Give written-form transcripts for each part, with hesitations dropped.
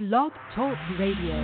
Blog Talk Radio.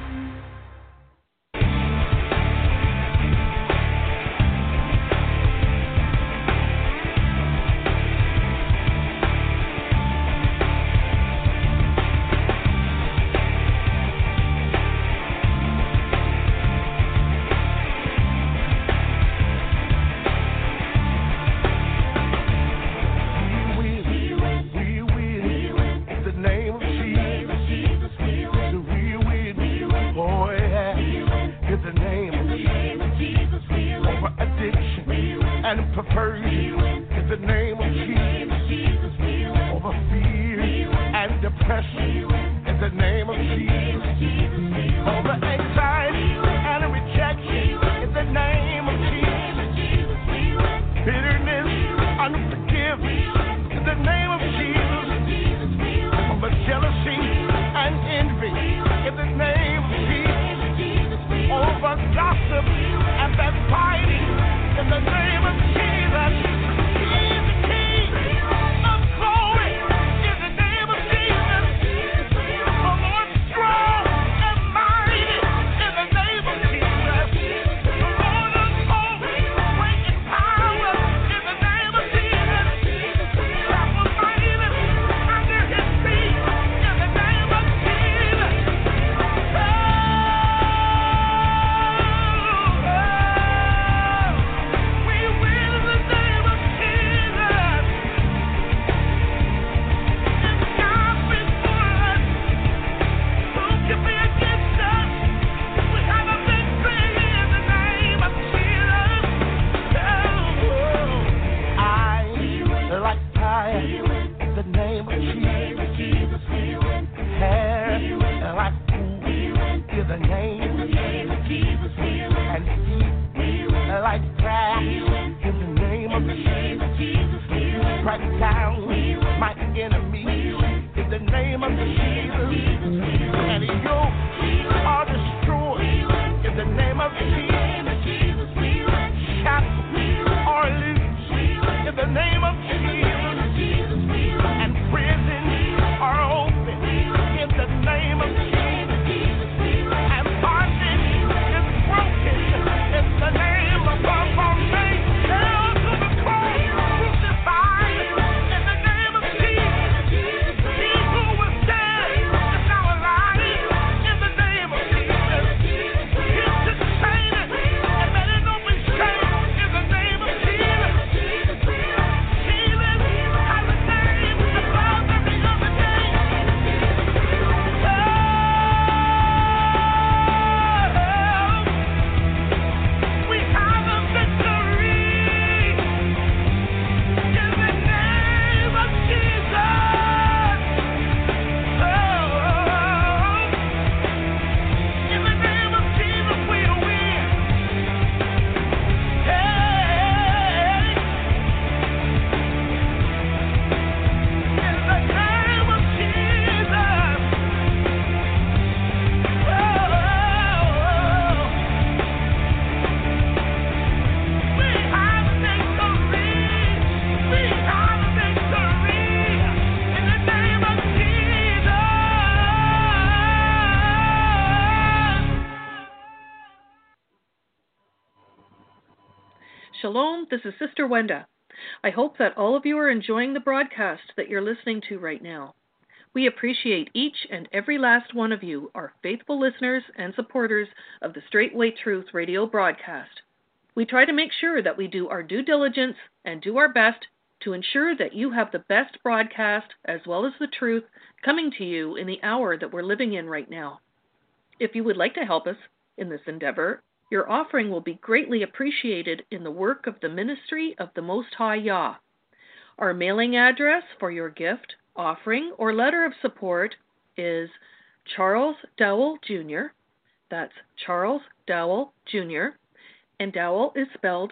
Shalom, this is Sister Wenda. I hope that all of you are enjoying the broadcast that you're listening to right now. We appreciate each and every last one of you, our faithful listeners and supporters of the Straightway Truth radio broadcast. We try to make sure that we do our due diligence and do our best to ensure that you have the best broadcast as well as the truth coming to you in the hour that we're living in right now. If you would like to help us in this endeavor, your offering will be greatly appreciated in the work of the ministry of the Most High Yah. Our mailing address for your gift, offering, or letter of support is Charles Dowell Jr. That's Charles Dowell Jr. And Dowell is spelled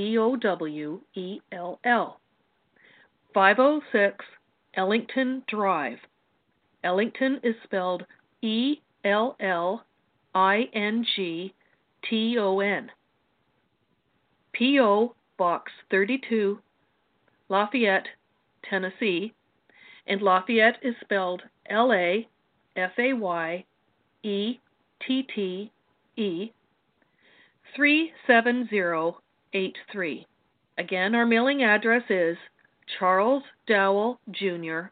Dowell. 506 Ellington Drive. Ellington is spelled Ellington. P.O. Box 32, Lafayette, Tennessee, and Lafayette is spelled Lafayette, FAYETTE 37083. Again, our mailing address is Charles Dowell Jr.,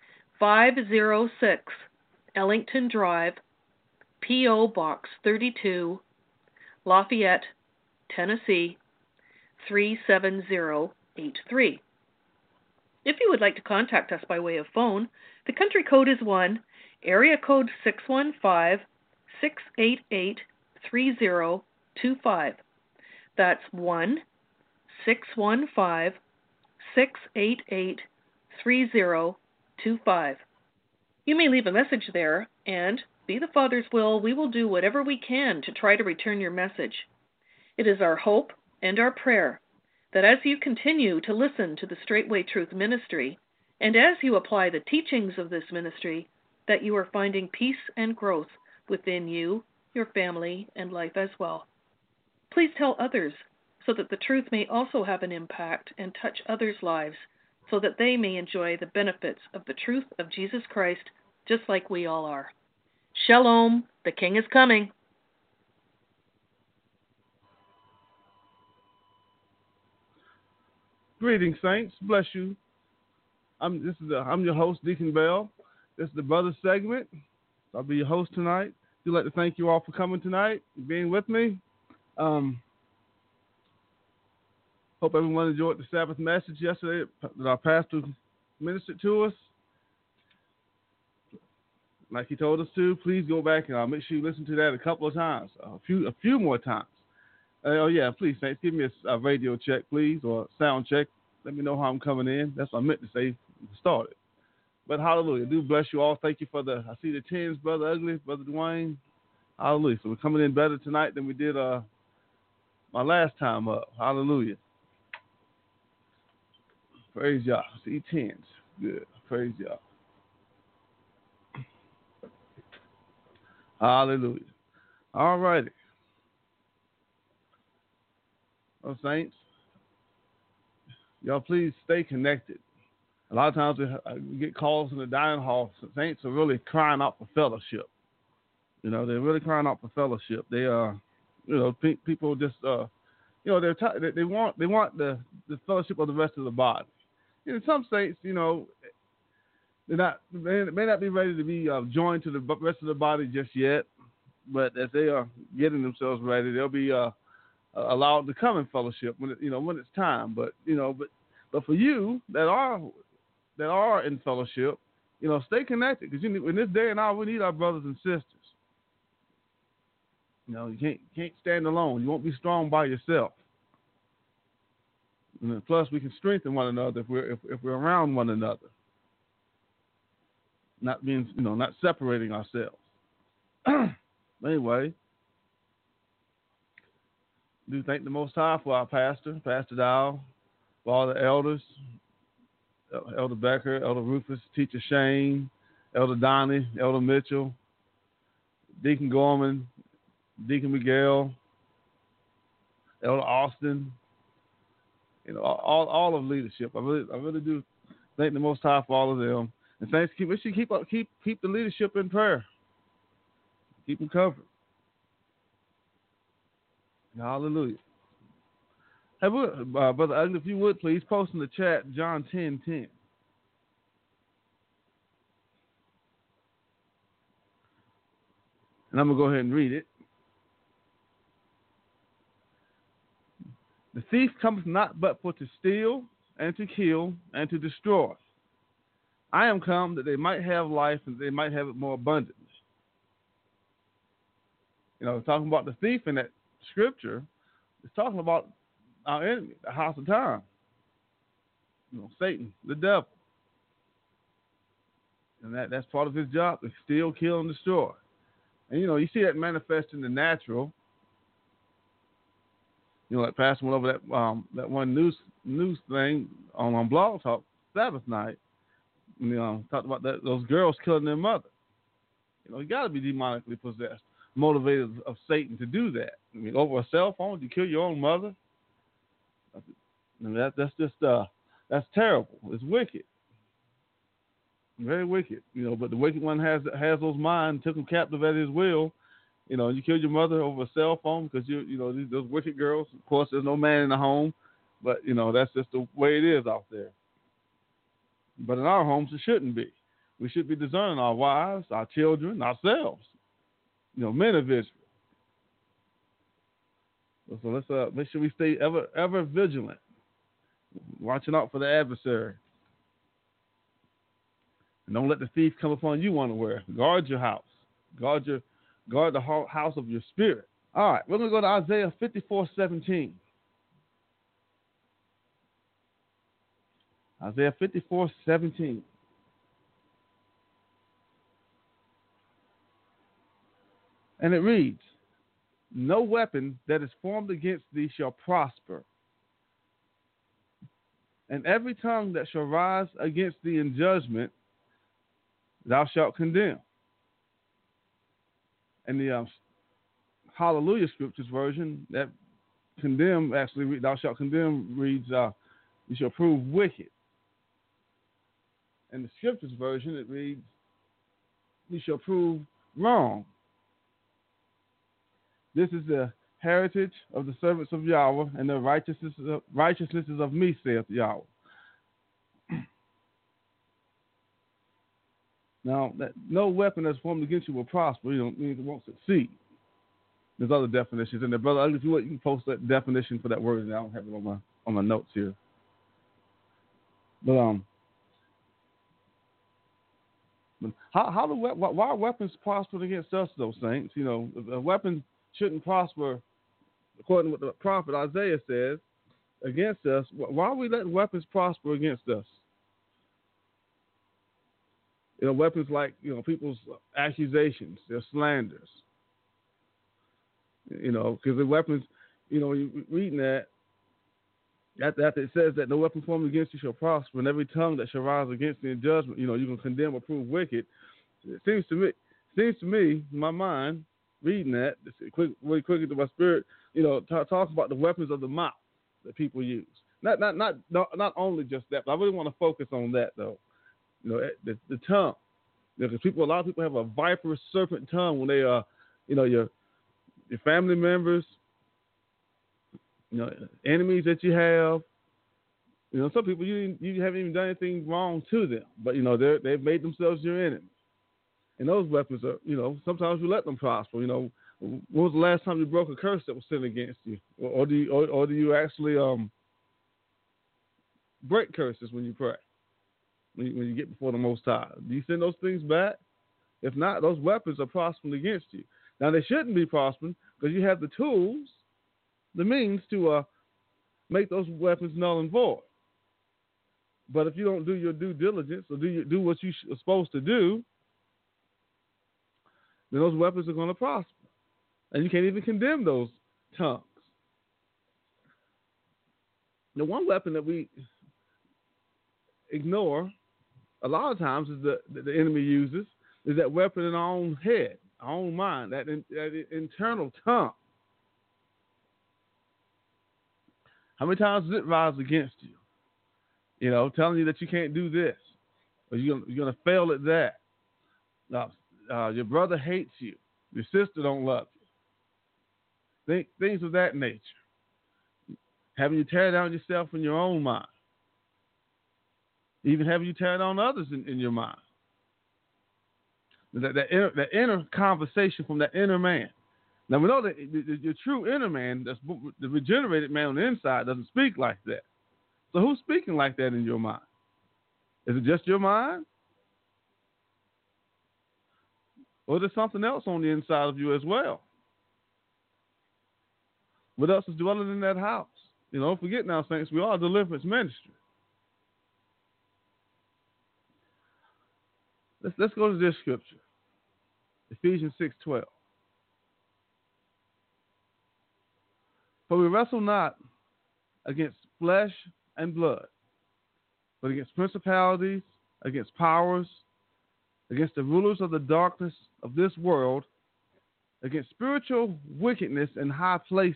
506 Ellington Drive, P.O. Box 32, Lafayette, Tennessee 37083. If you would like to contact us by way of phone, the country code is 1, area code 615-688-3025. That's 1-615-688-3025. You may leave a message there, and, be the Father's will, we will do whatever we can to try to return your message. It is our hope and our prayer that as you continue to listen to the Straightway Truth Ministry, and as you apply the teachings of this ministry, that you are finding peace and growth within you, your family, and life as well. Please tell others so that the truth may also have an impact and touch others' lives so that they may enjoy the benefits of the truth of Jesus Christ just like we all are. Shalom, the King is coming. Greetings, saints. Bless you. I'm your host, Deacon Bell. This is the brother segment. I'll be your host tonight. I'd like to thank you all for coming tonight and being with me. Hope everyone enjoyed the Sabbath message yesterday that our pastor ministered to us. Like he told us to, please go back and I'll make sure you listen to that a couple of times, a few more times. Please, saints, give me a radio check, please, or a sound check. Let me know how I'm coming in. That's what I meant to say to start it. But hallelujah. Do bless you all. Thank you for I see the tens, Brother Ugly, Brother Dwayne. Hallelujah. So we're coming in better tonight than we did my last time up. Hallelujah. Praise y'all. See tens. Good. Praise y'all. Hallelujah. All righty. Well, saints, y'all please stay connected. A lot of times we get calls in the dining hall. Saints are really crying out for fellowship. You know, they're really crying out for fellowship. They are, people just, they want the fellowship of the rest of the body. In some states, they may not be ready to be joined to the rest of the body just yet, but as they are getting themselves ready, they'll be allowed to come in fellowship when it's time. But for you that are in fellowship, stay connected because in this day and hour we need our brothers and sisters. You can't stand alone. You won't be strong by yourself. And plus, we can strengthen one another if we're around one another. Not separating ourselves. Anyway, do thank the Most High for our pastor, Pastor Dow, for all the elders, Elder Becker, Elder Rufus, Teacher Shane, Elder Donnie, Elder Mitchell, Deacon Gorman, Deacon Miguel, Elder Austin, all of leadership. I really do thank the Most High for all of them. And thanks, keep the leadership in prayer. Keep them covered. Hallelujah. Hey, Brother Ugly, if you would please post in the chat John 10:10. And I'm going to go ahead and read it. The thief cometh not but for to steal and to kill and to destroy. I am come that they might have life and they might have it more abundantly. Talking about the thief in that scripture, it's talking about our enemy, the house of time. Satan, the devil. And that's part of his job, to steal, kill, and destroy. And you see that manifest in the natural. Like Pastor went over that one news thing on Blog Talk Sabbath night. Talked about those girls killing their mother. You got to be demonically possessed, motivated of Satan to do that. Over a cell phone, you kill your own mother. That's just that's terrible. It's wicked. Very wicked. But the wicked one has those minds, took them captive at his will. You killed your mother over a cell phone because those wicked girls. Of course, there's no man in the home, but that's just the way it is out there. But in our homes, it shouldn't be. We should be discerning our wives, our children, ourselves. Men of Israel. So let's make sure we stay ever vigilant, watching out for the adversary. And don't let the thief come upon you unaware. Guard your house. Guard the house of your spirit. All right, we're going to go to Isaiah 54:17. Isaiah 54:17. And it reads, "No weapon that is formed against thee shall prosper, and every tongue that shall rise against thee in judgment thou shalt condemn." And the Hallelujah Scriptures version, that condemn actually, thou shalt condemn, reads, you shall prove wicked. And the Scriptures version, it reads, you shall prove wrong. This is the heritage of the servants of Yahweh, and the righteousnesses of me, saith Yahweh. Now, that no weapon that's formed against you will prosper. You don't mean it won't succeed. There's other definitions in there, brother. If you want, you can post that definition for that word. And I don't have it on my notes here. But why are weapons prospering against us, though, saints? A weapon shouldn't prosper, according to what the prophet Isaiah says, against us. Why are we letting weapons prosper against us? Weapons like, people's accusations, their slanders. Because the weapons, you're reading that, after it says that no weapon formed against you shall prosper, and every tongue that shall rise against thee in judgment, you can condemn or prove wicked. It seems to me, in my mind, reading that, really quickly to my spirit, talk about the weapons of the mouth that people use. Not only just that, but I really want to focus on that, though. The tongue. Because a lot of people have a viperous serpent tongue when they your family members, enemies that you have. Some people you haven't even done anything wrong to them, but they've made themselves your enemy. And those weapons are, sometimes you let them prosper. When was the last time you broke a curse that was sent against you, or do you actually break curses when you pray? When you get before the Most High, do you send those things back? If not, those weapons are prospering against you. Now, they shouldn't be prospering because you have the tools, the means to make those weapons null and void. But if you don't do your due diligence or do what you're supposed to do, then those weapons are going to prosper. And you can't even condemn those tongues. The one weapon that we ignore a lot of times is the enemy uses is that weapon in our own head, our own mind, that internal tongue. How many times does it rise against you? Telling you that you can't do this, or you're going to fail at that. Your brother hates you. Your sister don't love you. Things of that nature. Having you tear down yourself in your own mind. Even having you tear down others in your mind. That inner conversation from that inner man. Now, we know that your true inner man, that's the regenerated man on the inside, doesn't speak like that. So who's speaking like that in your mind? Is it just your mind? Or is there something else on the inside of you as well? What else is dwelling in that house? Don't forget now, saints, we are a deliverance ministry. Let's go to this scripture. Ephesians 6:12. For we wrestle not against flesh and blood, but against principalities, against powers, against the rulers of the darkness of this world, against spiritual wickedness in high places.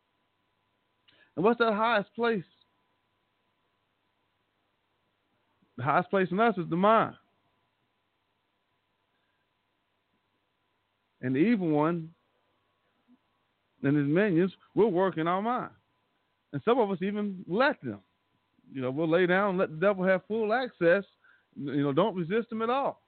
And what's that highest place? The highest place in us is the mind. And the evil one and his minions will work in our mind. And some of us even let them. We'll lay down and let the devil have full access. Don't resist him at all.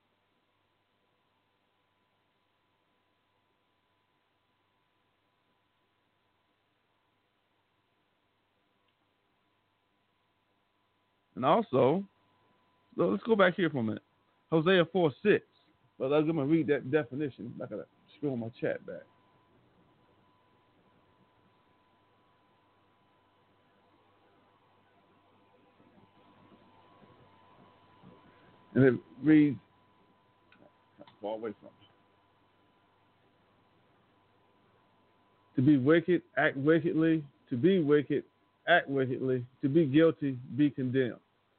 And also, so let's go back here for a minute. Hosea 4:6. But I'm going to read that definition. I got to scroll my chat back. And it reads, far away from me. To be wicked, act wickedly. To be wicked, act wickedly. To be guilty, be condemned.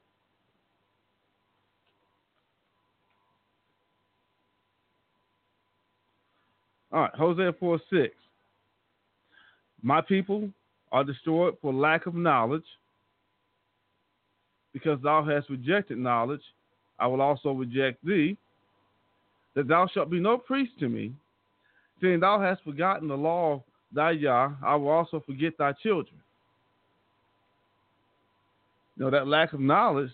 All right, Hosea 4:6. My people are destroyed for lack of knowledge. Because thou hast rejected knowledge, I will also reject thee, that thou shalt be no priest to me. Seeing thou hast forgotten the law of thy Yah, I will also forget thy children. That lack of knowledge,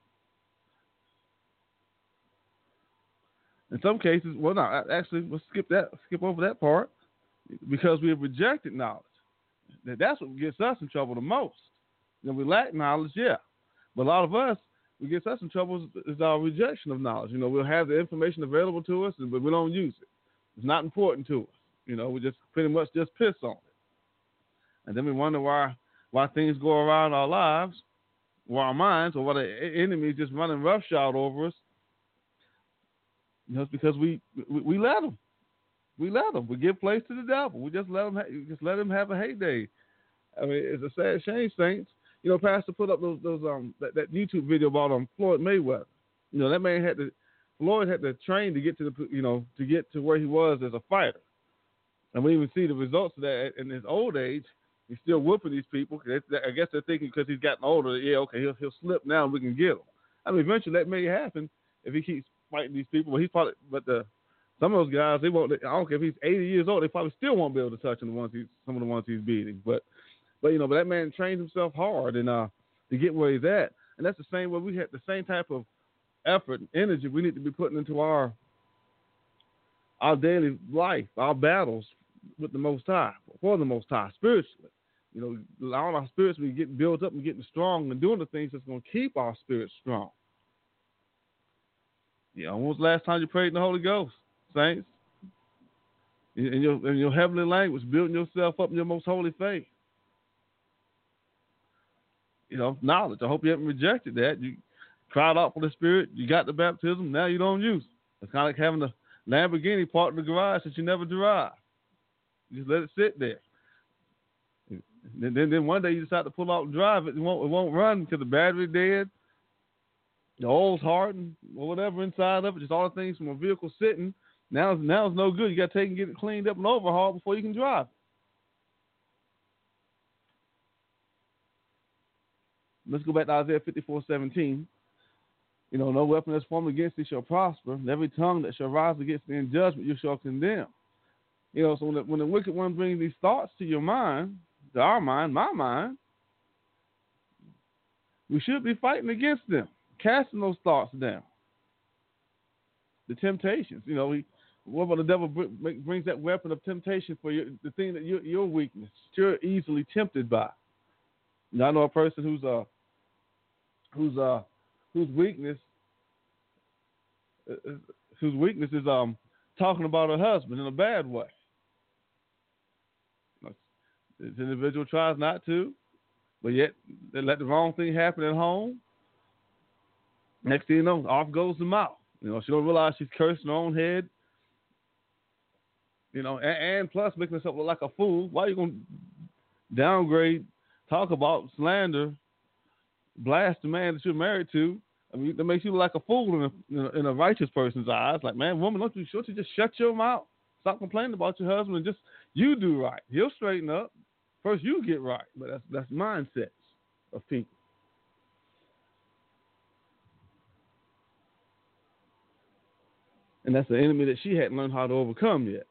in some cases, well, no, actually, we'll skip over that part, because we have rejected knowledge. That's what gets us in trouble the most. We lack knowledge, yeah. But a lot of us, what gets us in trouble is our rejection of knowledge. We'll have the information available to us, but we don't use it. It's not important to us. We just pretty much just piss on it. And then we wonder why things go around our lives, or our minds, or why the enemy is just running roughshod over us. It's because we let them. We let them. We give place to the devil. We just let him have a heyday. I mean, it's a sad shame, saints. Pastor put up that YouTube video about Floyd Mayweather. That man Floyd had to train to get to to get to where he was as a fighter. And we even see the results of that in his old age. He's still whooping these people. I guess they're thinking because he's gotten older, yeah, okay, he'll slip now and we can get him. I mean, eventually that may happen if he keeps fighting these people. Some of those guys, they won't. I don't care if he's 80 years old, they probably still won't be able to touch him. Some of the ones he's beating, but that man trained himself hard and to get where he's at. And that's the same way we had the same type of effort and energy we need to be putting into our daily life, our battles with the Most High, for the Most High, spiritually. Allowing our spirits to be getting built up and getting strong and doing the things that's going to keep our spirits strong. When was the last time you prayed in the Holy Ghost, saints? In your heavenly language, building yourself up in your most holy faith. Knowledge. I hope you haven't rejected that. You cried out for the Spirit. You got the baptism. Now you don't use it. It's kind of like having a Lamborghini parked in the garage that you never drive. You just let it sit there. Then one day you decide to pull out and drive it. It won't run because the battery's dead, the oil's hardened, or whatever inside of it. Just all the things from a vehicle sitting. Now it's no good. You got to take and get it cleaned up and overhauled before you can drive it. Let's go back to Isaiah 54:17. No weapon that's formed against thee shall prosper, and every tongue that shall rise against thee in judgment you shall condemn. So when the wicked one brings these thoughts to your mind, to our mind, my mind, we should be fighting against them, casting those thoughts down. The temptations, what about the devil brings that weapon of temptation for you, the thing that your weakness, you're easily tempted by. I know a person whose weakness is talking about her husband in a bad way. This individual tries not to, but yet they let the wrong thing happen at home. Next thing you know, off goes the mouth. She don't realize she's cursing her own head. And plus making herself look like a fool. Why are you going to downgrade, talk about, slander, blast the man that you're married to? I mean, that makes you look like a fool in a righteous person's eyes. Like, man, woman, don't you just shut your mouth? Stop complaining about your husband and just you do right. He'll straighten up. First, you get right. But that's mindsets of people. And that's the enemy that she hadn't learned how to overcome yet.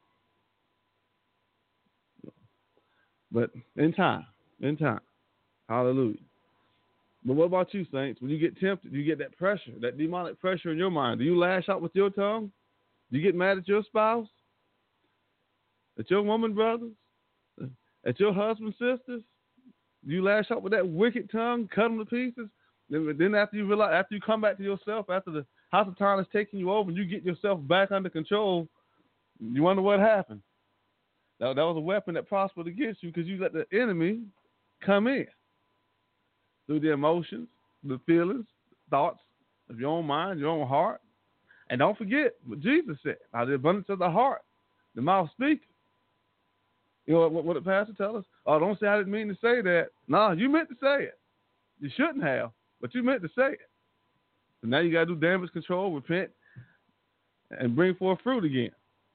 But in time. Hallelujah. But what about you, saints? When you get tempted, you get that pressure, that demonic pressure in your mind. Do you lash out with your tongue? Do you get mad at your spouse? At your woman, brothers? At your husband, sisters? Do you lash out with that wicked tongue, cut them to pieces? Then after you realize, after you come back to yourself, after the Hasatan is taking you over, and you get yourself back under control, you wonder what happened. That was a weapon that prospered against you because you let the enemy come in through the emotions, the feelings, thoughts of your own mind, your own heart. And don't forget what Jesus said, out of the abundance of the heart, the mouth speaks. You know what the pastor tell us? Oh, don't say I didn't mean to say that. No, you meant to say it. You shouldn't have, but you meant to say it. So now you got to do damage control, repent, and bring forth fruit again.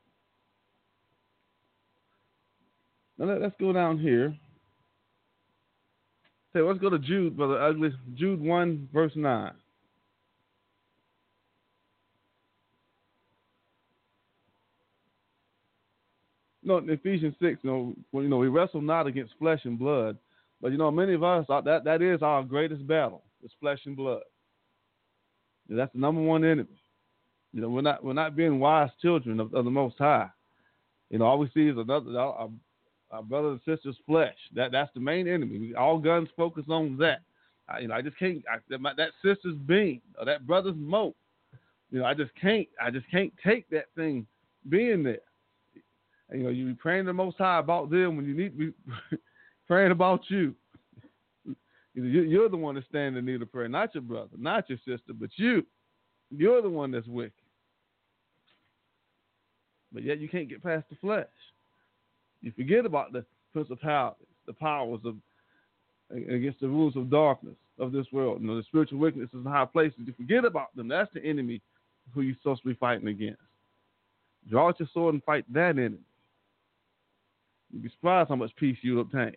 Now let's go down here. Say, let's go to Jude, Brother Ugly. Jude 1, verse 9. No, in Ephesians 6, we wrestle not against flesh and blood, but many of us, that is our greatest battle, is flesh and blood. That's the number one enemy. We're not being wise children of the Most High. All we see is our brothers and sisters' flesh. That's the main enemy. All guns focus on that. I just can't. That sister's being or that brother's moat. I just can't take that thing being there. You be praying to the Most High about them when you need to be praying about you. You're the one that's standing in need of prayer, not your brother, not your sister, but you. You're the one that's wicked. But yet you can't get past the flesh. You forget about the principalities, the powers against the rules of darkness of this world. The spiritual wickedness in high places. You forget about them. That's the enemy who you're supposed to be fighting against. Draw out your sword and fight that enemy. You'd be surprised how much peace you'll obtain.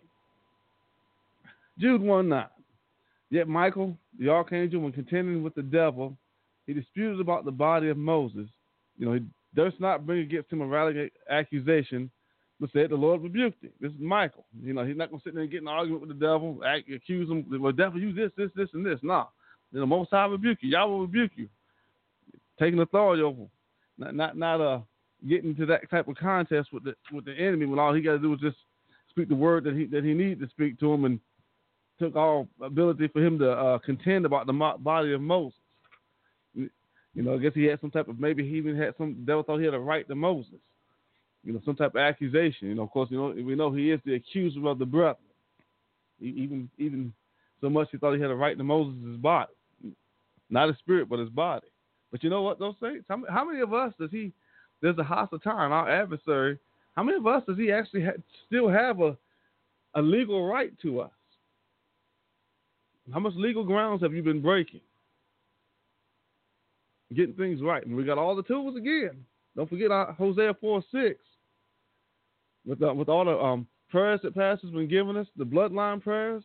Jude 1:9. Yet Michael, the archangel, when contending with the devil, he disputed about the body of Moses. He durst not bring against him a rallying accusation, but said the Lord rebuked him. This is Michael. He's not going to sit there and get in an argument with the devil, accuse him. Well, devil, you this, and this. No. Most High rebuke you. Y'all will rebuke you. Taking authority over him. Not getting into that type of contest with the enemy when all he got to do is just speak the word that he needed to speak to him, and took all ability for him to contend about the body of Moses. I guess he had some type of, maybe he even had the devil thought he had a right to Moses. Some type of accusation. Of course, we know he is the accuser of the brother. Even so much he thought he had a right to Moses' body. Not his spirit, but his body. But you know what, those saints? How many of us there's a Hasatan, our adversary, how many of us does he actually still have a legal right to us? How much legal grounds have you been breaking? Getting things right. And we got all the tools again. Don't forget Hosea 4:6. With all the prayers that Pastor's been giving us, the bloodline prayers.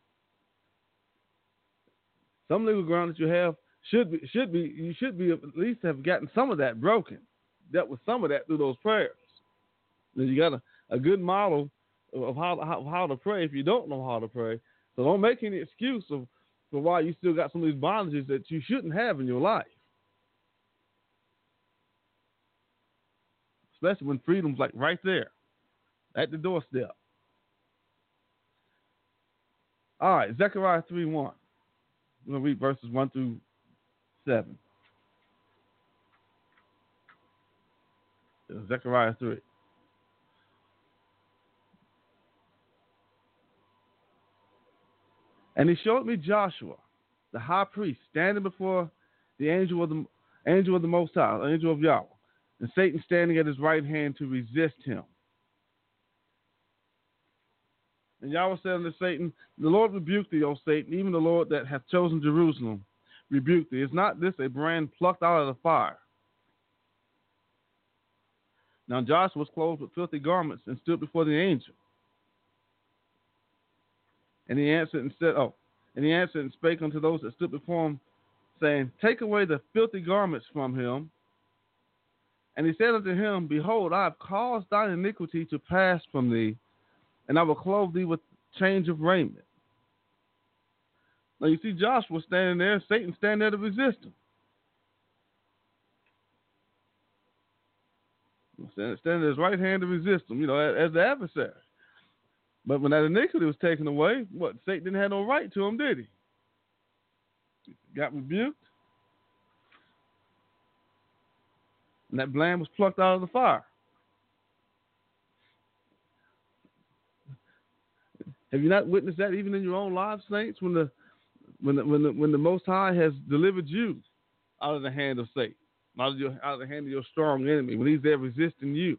Some legal ground that you have you should be at least have gotten some of that broken. Dealt with some of that through those prayers. Then you got a good model of how to pray if you don't know how to pray. So don't make any excuse for why you still got some of these bondages that you shouldn't have in your life. Especially when freedom's like right there, at the doorstep. All right, Zechariah 3:1. We're going to read verses 1 through 7. Zechariah 3. And he showed me Joshua, the high priest, standing before the angel of the Most High, the angel of Yahweh, and Satan standing at his right hand to resist him. And Yahweh said unto Satan, the Lord rebuke thee, O Satan, even the Lord that hath chosen Jerusalem rebuke thee. Is not this a brand plucked out of the fire? Now Joshua was clothed with filthy garments and stood before the angel. And he answered and spake unto those that stood before him, saying, take away the filthy garments from him. And he said unto him, Behold, I have caused thine iniquity to pass from thee, and I will clothe thee with change of raiment. Now you see Joshua standing there, Satan standing there to resist him. Standing at his right hand to resist him, as the adversary. But when that iniquity was taken away, Satan didn't have no right to him, did he? He got rebuked. And that lamb was plucked out of the fire. Have you not witnessed that even in your own lives, saints? When the Most High has delivered you out of the hand of Satan, out of the hand of your strong enemy, when he's there resisting you,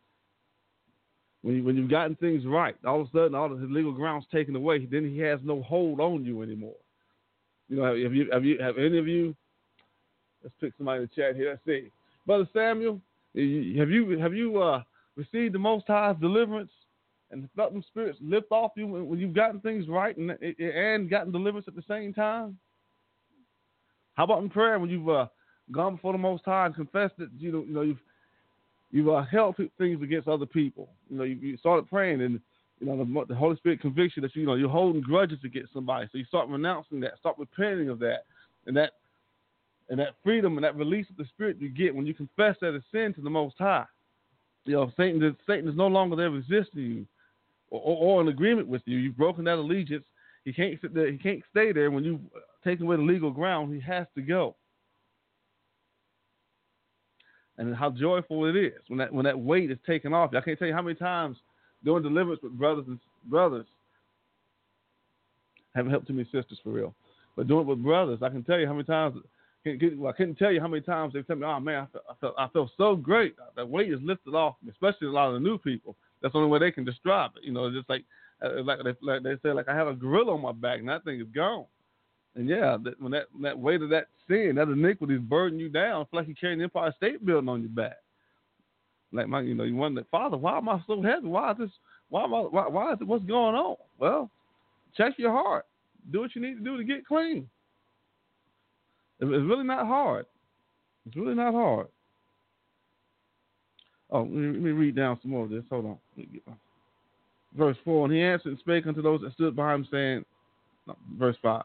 when you've gotten things right, all of a sudden all of his legal ground's taken away, then he has no hold on you anymore. Have any of you? Let's pick somebody in the chat here. Let's see, Brother Samuel, have you received the Most High's deliverance and felt them spirits lift off you when you've gotten things right and gotten deliverance at the same time? How about in prayer when you've gone before the Most High and confessed that you've held things against other people? You started praying and the Holy Spirit convicts you that you're holding grudges against somebody, so you start renouncing that, start repenting of that, and that freedom and that release of the Spirit you get when you confess that it's sin to the Most High. Satan is no longer there resisting you or in agreement with you. You've broken that allegiance. He can't sit there. He can't stay there when you've taken away the legal ground. He has to go. And how joyful it is when that weight is taken off. I can't tell you how many times doing deliverance with brothers haven't helped too many sisters for real, but doing it with brothers, I can tell you how many times. I couldn't tell you how many times they tell me, "Oh man, I felt so great. That weight is lifted off." Especially a lot of the new people. That's the only way they can describe it. Just like they say, like I have a gorilla on my back, and that thing is gone. And yeah, when that weight of that sin, that iniquity is burdening you down, it's like you're carrying the Empire State Building on your back. Like you wonder, Father, why am I so heavy? Why is this? Why is it? What's going on? Well, check your heart. Do what you need to do to get clean. It's really not hard. It's really not hard. Oh, let me read down some more of this. Hold on. Verse 4, and he answered and spake unto those that stood by him, saying, verse 5.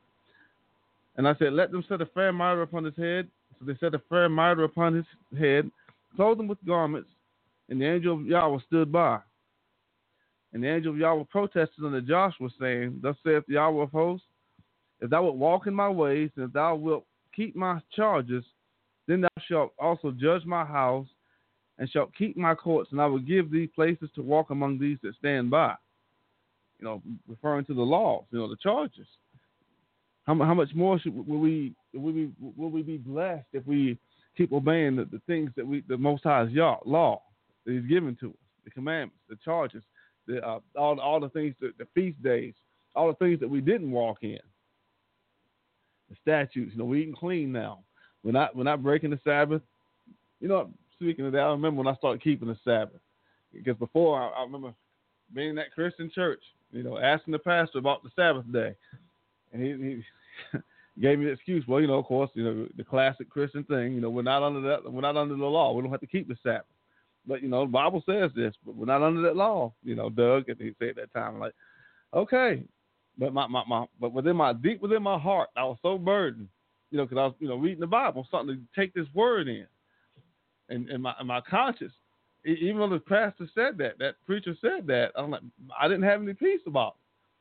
And I said, let them set a fair mitre upon his head. So they set a fair mitre upon his head, clothed him with garments, and the angel of Yahweh stood by. And the angel of Yahweh protested unto Joshua, saying, thus saith the Yahweh of hosts, if thou wilt walk in my ways, and if thou wilt keep my charges, then thou shalt also judge my house, and shalt keep my courts, and I will give thee places to walk among these that stand by. Referring to the laws, the charges. How much more will we be blessed if we keep obeying the things that the Most High's law that He's given to us, the commandments, the charges, all the things, the feast days, all the things that we didn't walk in. The statutes, we eating clean now. We're not breaking the Sabbath. Speaking of that, I remember when I started keeping the Sabbath. Because before, I remember being in that Christian church, asking the pastor about the Sabbath day. And he gave me the excuse. Well, of course, the classic Christian thing, we're not under the law. We don't have to keep the Sabbath. But, the Bible says this, but we're not under that law. Doug, and he said at that time, like, okay. But but deep within my heart, I was so burdened, because I was, reading the Bible, something to take this word in, and my conscience, even though the pastor said that preacher said that, I'm like, I didn't have any peace about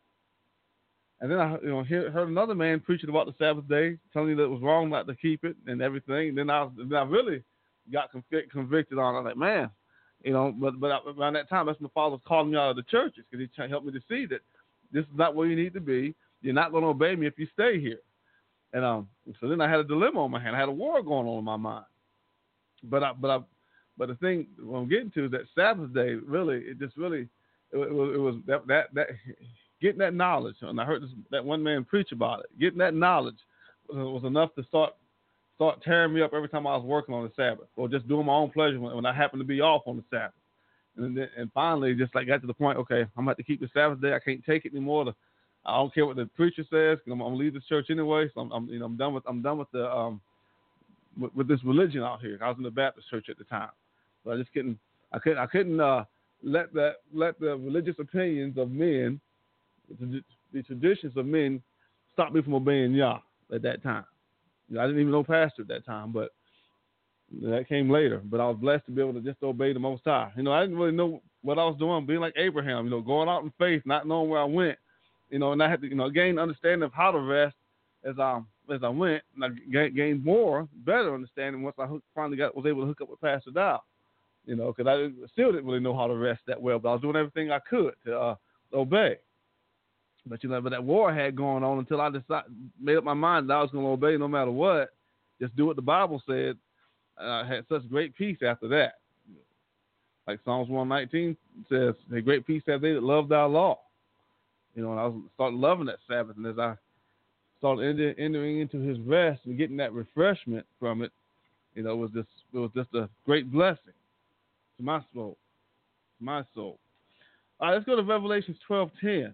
it. And then I, heard another man preaching about the Sabbath day, telling me that it was wrong not to keep it and everything. And then I really got convicted on it. I'm like, man, but around that time, that's when the Father was calling me out of the churches because he helped me to see that this is not where you need to be. You're not going to obey me if you stay here. And so then I had a dilemma on my hand. I had a war going on in my mind. But the thing what I'm getting to is that Sabbath day really, it was that getting that knowledge. And I heard that one man preach about it. Getting that knowledge was enough to start tearing me up every time I was working on the Sabbath, or just doing my own pleasure when I happened to be off on the Sabbath. And finally, just like got to the point, okay, I'm gonna have to keep the Sabbath day. I can't take it anymore. I don't care what the preacher says, because I'm gonna leave this church anyway. So I'm done with the with this religion out here. I was in the Baptist church at the time, so I couldn't let the religious opinions of men, the traditions of men, stop me from obeying Yah at that time. I didn't even know pastor at that time, but that came later. But I was blessed to be able to just obey the Most High. I didn't really know what I was doing, being like Abraham, going out in faith, not knowing where I went, and I had to, gain understanding of how to rest as I went, and I gained better understanding once I finally was able to hook up with Pastor Dow, because I still didn't really know how to rest that well, but I was doing everything I could to obey. But but that war had going on until I made up my mind that I was going to obey no matter what, just do what the Bible said. I had such great peace after that. Like Psalms 119 says, "A great peace have they that love thy law." And I started loving that Sabbath, and as I started entering into His rest and getting that refreshment from it, it was just a great blessing to my soul. All right, let's go to Revelations 12:10,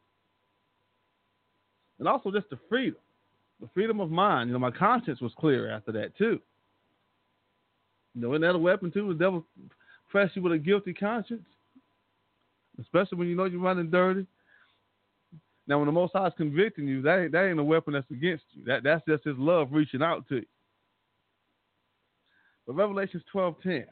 and also just the freedom of mind. My conscience was clear after that too. Isn't that a weapon too? The devil press you with a guilty conscience, especially when you're running dirty. Now, when the Most High is convicting you, that ain't a weapon that's against you. That's just His love reaching out to you. But Revelations 12:10,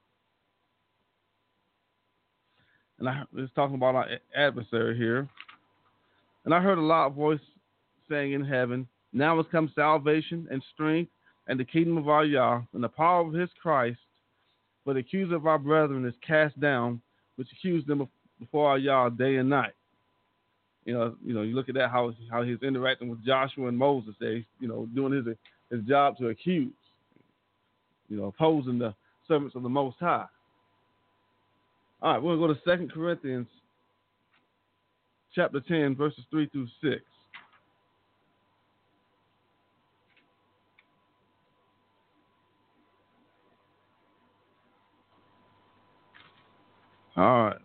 and it's talking about our adversary here. And I heard a loud voice saying in heaven, "Now has come salvation and strength and the kingdom of our Yah and the power of His Christ. For the accuser of our brethren is cast down, which accused them before our Yah day and night." You look at that, how he's interacting with Joshua and Moses there, doing his job to accuse, opposing the servants of the Most High. All right, we're going to go to 2 Corinthians chapter 10, verses 3 through 6. All right.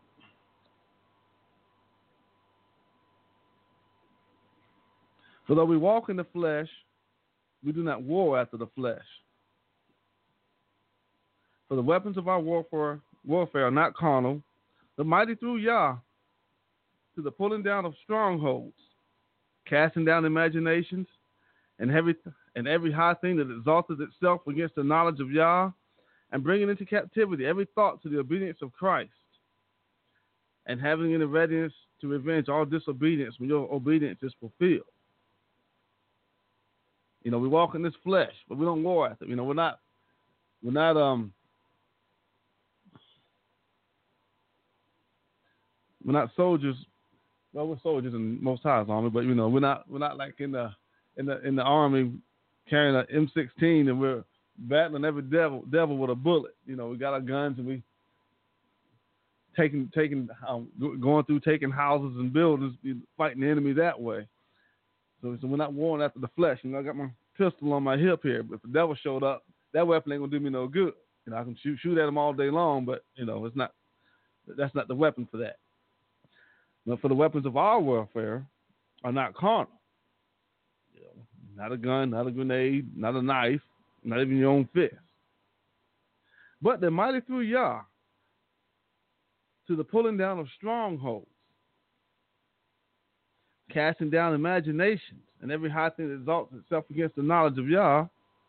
For though we walk in the flesh, we do not war after the flesh. For the weapons of our warfare are not carnal, but mighty through Yah to the pulling down of strongholds, casting down imaginations, and every high thing that exalteth itself against the knowledge of Yah, and bringing into captivity every thought to the obedience of Christ, and having in the readiness to revenge all disobedience when your obedience is fulfilled. We walk in this flesh, but we don't war after. We're not soldiers. Well, we're soldiers in Most High's army, but we're not like in the army carrying an M16 and we're battling every devil with a bullet. We got our guns and we going through taking houses and buildings, fighting the enemy that way. So we're not warring after the flesh. I got my pistol on my hip here, but if the devil showed up, that weapon ain't gonna do me no good. I can shoot at him all day long, but that's not the weapon for that. But for the weapons of our warfare are not carnal. Not a gun, not a grenade, not a knife, not even your own fist. But they're mighty through Yah to the pulling down of strongholds, casting down imaginations, and every high thing that exalts itself against the knowledge of Yah.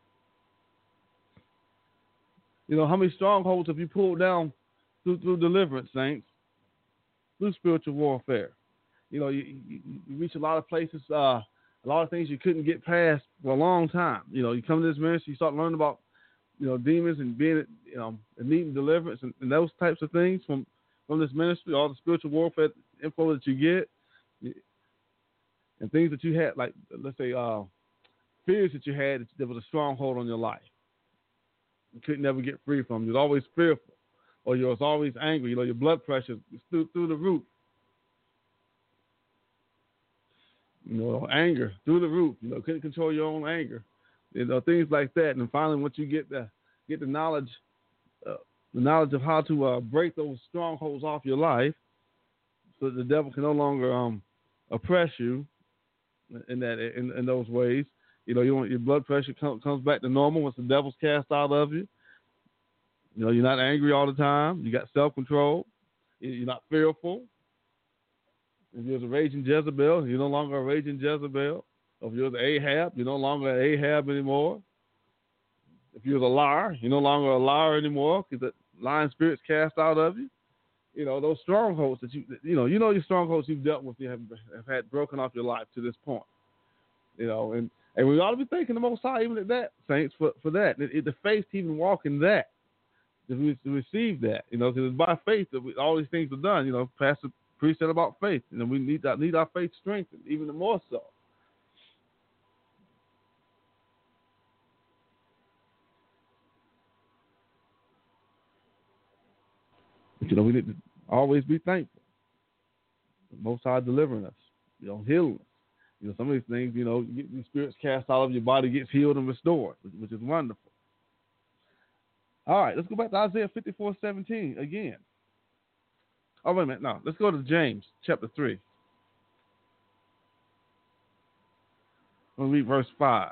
How many strongholds have you pulled down through deliverance, saints? Through spiritual warfare. You reach a lot of places, a lot of things you couldn't get past for a long time. You come to this ministry, you start learning about, demons and being, and needing deliverance and those types of things from this ministry, all the spiritual warfare info that you get. And things that you had, like, let's say, fears that you had, that was a stronghold on your life. You couldn't never get free from. You was always fearful, or you was always angry. Your blood pressure is through the roof. Anger through the roof. Couldn't control your own anger. Things like that. And finally, once you get the knowledge of how to break those strongholds off your life, so that the devil can no longer oppress you in those ways, You know, your blood pressure comes back to normal once the devil's cast out of you. You know, you're not angry all the time. You got self-control. You're not fearful. If you're a raging Jezebel, you're no longer a raging Jezebel. Or if you're the Ahab, you're no longer an Ahab anymore. If you're the liar, you're no longer a liar anymore because the lying spirit's cast out of you. You know, those strongholds that you know your strongholds you've dealt with, you have had broken off your life to this point. You know, and we ought to be thanking the Most High even at that, saints, for that. The faith to even walk in that, to receive that, you know, because it's by faith that all these things are done. You know, Pastor Priest said about faith. You know, we need our faith strengthened even more so. But, you know, we need to always be thankful. The Most High delivering us, you know, healing us. You know, some of these things, you know, you get these spirits cast out of your body, gets healed and restored, which is wonderful. All right, let's go back to Isaiah 54:17 again. Oh, wait a minute. No, let's go to James chapter 3. We'll read verse 5.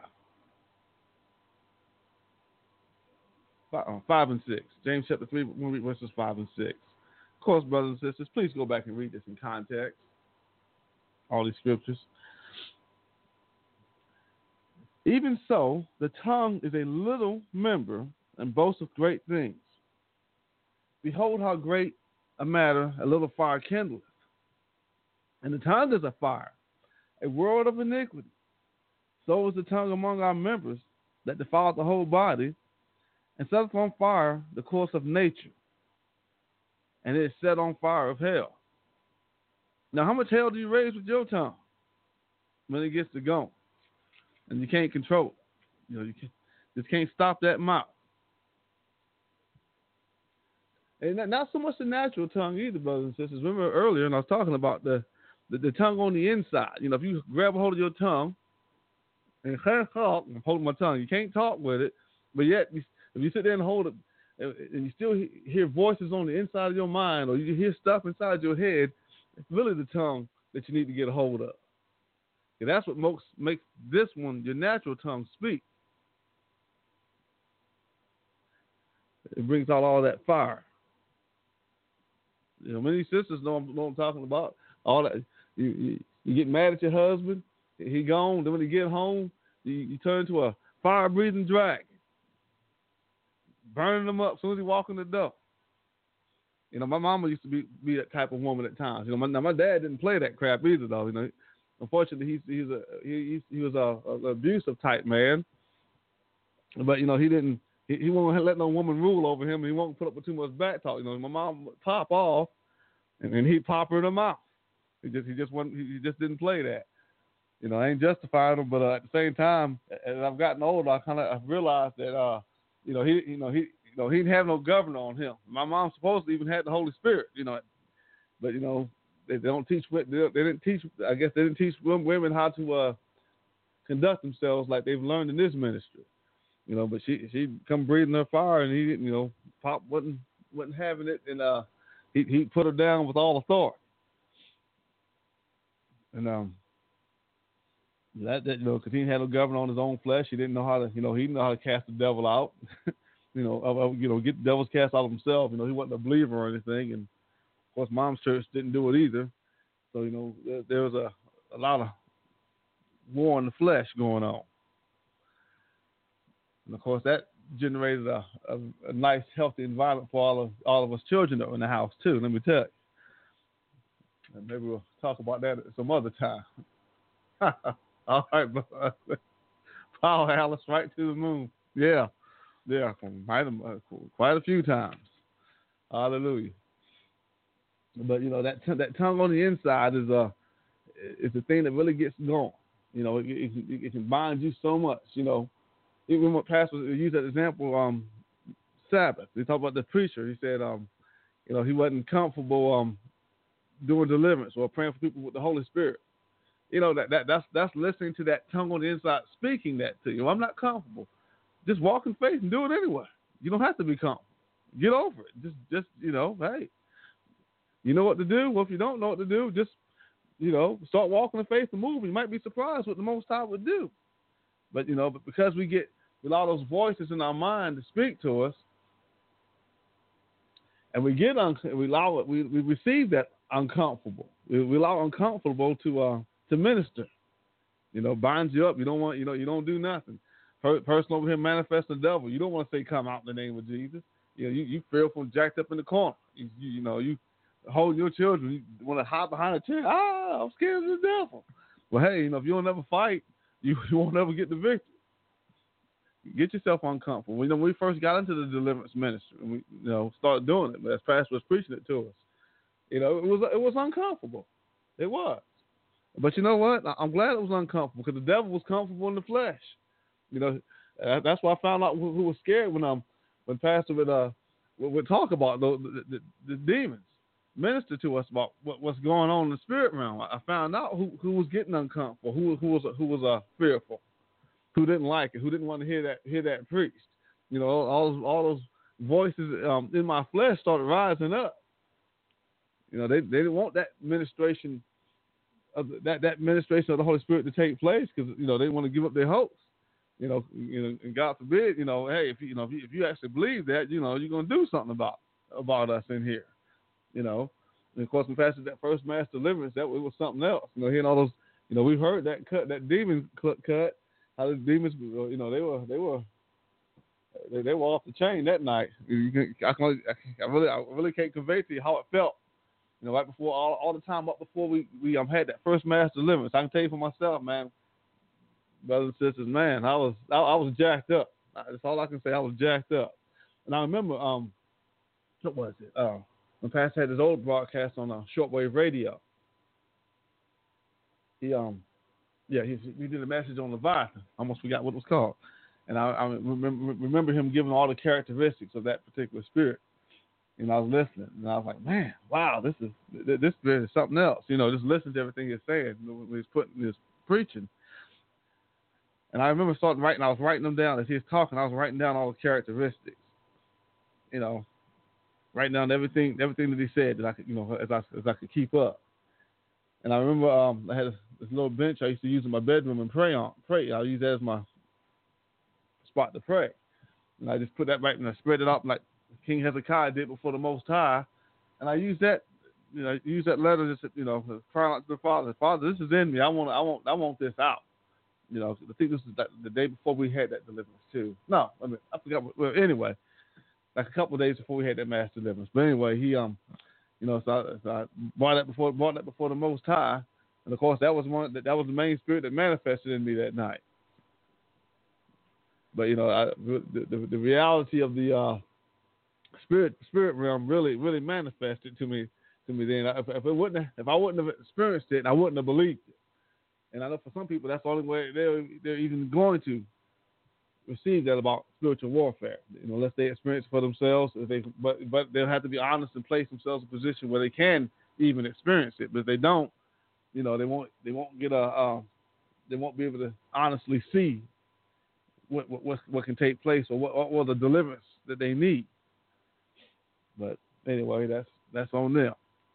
5 and 6. James chapter 3, we'll read verses 5 and 6. Of course, brothers and sisters, please go back and read this in context. All these scriptures. Even so, the tongue is a little member and boasts of great things. Behold how great a matter a little fire kindleth. And the tongue is a fire, a world of iniquity. So is the tongue among our members that defileth the whole body, and setteth on fire the course of nature, and it is set on fire of hell. Now, how much hell do you raise with your tongue when it gets to going? And you can't control it. You know, just can't stop that mouth. And not so much the natural tongue either, brothers and sisters. Remember earlier, and I was talking about the tongue on the inside. You know, if you grab a hold of your tongue and talk, I'm holding my tongue, you can't talk with it, but yet if you sit there and hold it, and you still hear voices on the inside of your mind, or you hear stuff inside your head, it's really the tongue that you need to get a hold of. And that's what makes this one, your natural tongue, speak. It brings out all that fire. You know, many sisters know what I'm talking about. All that you get mad at your husband, he gone. Then when you get home, you turn into a fire-breathing dragon, burning them up as soon as he walk in the door. You know, my mama used to be that type of woman at times. You know, my dad didn't play that crap either, though. You know, unfortunately, he was an abusive type man. But you know, he won't let no woman rule over him, and he won't put up with too much back talk. You know, my mom would pop off, and he'd pop her in the mouth. He just didn't play that. You know, I ain't justifying him, but at the same time, as I've gotten older, I've realized that he didn't have no governor on him. My mom supposedly even had the Holy Spirit. You know, but you know they didn't teach. I guess they didn't teach women how to conduct themselves like they've learned in this ministry. You know, but she come breathing her fire, and he didn't. You know, Pop wasn't having it, and he put her down with all authority. And that you know, because he didn't have no governor on his own flesh, he didn't know how to. You know, he didn't know how to cast the devil out. You know, get the devils cast out of himself. You know, he wasn't a believer or anything, and of course, Mom's church didn't do it either. So you know, there was a lot of war in the flesh going on. And of course, that generated a nice, healthy environment for all of us children that were in the house too. Let me tell you. And maybe we'll talk about that at some other time. All right, Paul Alice, right to the moon. Yeah, quite a few times. Hallelujah. But you know that tongue on the inside is the thing that really gets going. You know, it can bind you so much. You know. Even when Pastor used that example, Sabbath, he talked about the preacher. He said, you know, he wasn't comfortable doing deliverance or praying for people with the Holy Spirit. You know, that's listening to that tongue on the inside speaking that to you. I'm not comfortable. Just walk in faith and do it anyway. You don't have to be comfortable. Get over it. Just you know, hey, you know what to do. Well, if you don't know what to do, just you know, start walking in faith and move. You might be surprised what the Most High would do. But but because we allow those voices in our mind to speak to us, and we receive that uncomfortable. We allow uncomfortable to minister. Binds you up. You don't want. You don't do nothing. Person over here manifests the devil. You don't want to say, "Come out in the name of Jesus." You fearful, jacked up in the corner. You hold your children. You want to hide behind a chair. I'm scared of the devil. Well, hey, if you don't ever fight, you won't ever get the victory. Get yourself uncomfortable. When we first got into the deliverance ministry, and we started doing it, but as Pastor was preaching it to us, it was uncomfortable. It was. But you know what? I'm glad it was uncomfortable because the devil was comfortable in the flesh. That's why I found out who was scared when Pastor would talk about the demons, minister to us about what's going on in the spirit realm. I found out who was getting uncomfortable, who was fearful, who didn't like it, who didn't want to hear that preached. All those voices in my flesh started rising up. They didn't want that ministration of that ministration of the Holy Spirit to take place because they want to give up their hopes. And God forbid, hey, if you actually believe that, you're going to do something about us in here, And of course, we passed that first mass deliverance. It was something else. Hearing all those, we heard that demon cut. How the demons, they were off the chain that night. I really can't convey to you how it felt. Right before all the time up before we had that first mass deliverance. I can tell you for myself, man, brothers and sisters, man, I was jacked up. That's all I can say. I was jacked up. And I remember, what was it? When Pastor had his old broadcast on shortwave radio. He did a message on Leviathan. I almost forgot what it was called. And I remember him giving all the characteristics of that particular spirit. And I was listening, and I was like, man, wow, this spirit is something else. Just listen to everything he's saying when he's preaching. And I remember starting writing. I was writing them down as he was talking. I was writing down all the characteristics. Writing down everything that he said that I could, as I could keep up. And I remember I had this little bench I used to use in my bedroom and pray. I use that as my spot to pray. And I just put that right and I spread it up like King Hezekiah did before the Most High. And I used that, use that letter just, crying out to the Father. Father, this is in me. I want this out. I think this is the day before we had that deliverance too. No, I forgot. Well, anyway, like a couple of days before we had that mass deliverance. But anyway, he, so I brought that before the Most High, and of course that was the main spirit that manifested in me that night. But the reality of the spirit realm really manifested to me then. If I wouldn't have experienced it, I wouldn't have believed it. And I know for some people that's the only way they're even going to receive that about spiritual warfare. Unless they experience it for themselves, but they'll have to be honest and place themselves in a position where they can even experience it. But if they don't, they won't get they won't be able to honestly see what can take place or the deliverance that they need. But anyway, that's on them.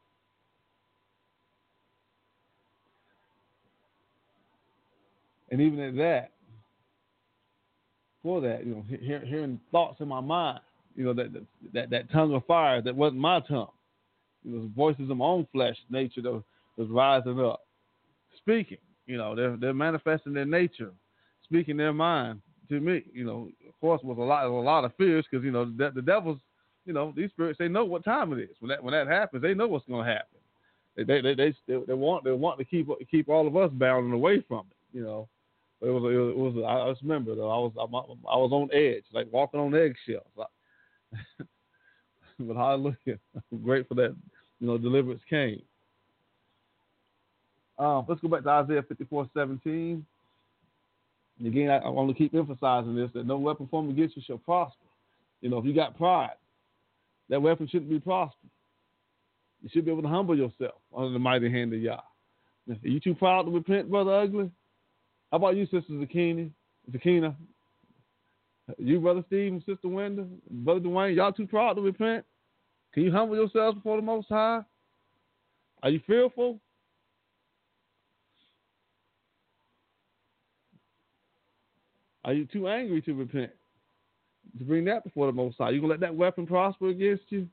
And even at that, for that, hearing thoughts in my mind, that tongue of fire that wasn't my tongue. It was voices of my own flesh nature that was rising up, speaking. They're manifesting their nature, speaking their mind to me. Of course, with a lot of fears because the devils, these spirits, they know what time it is. When that happens, they know what's going to happen. They want to keep all of us bound and away from it. It was. I just remember though. I was on edge, like walking on eggshells. But hallelujah, I'm grateful that deliverance came. Let's go back to Isaiah 54:17. Again, I want to keep emphasizing this: that no weapon formed against you shall prosper. If you got pride, that weapon shouldn't be prospered. You should be able to humble yourself under the mighty hand of Yah. Are you too proud to repent, Brother Ugly? How about you, Sister Zakina? You, Brother Steve, and Sister Wenda, Brother Dwayne, y'all too proud to repent? Can you humble yourselves before the Most High? Are you fearful? Are you Are you too angry to repent? To bring that before the Most High? You going to let that weapon prosper against you?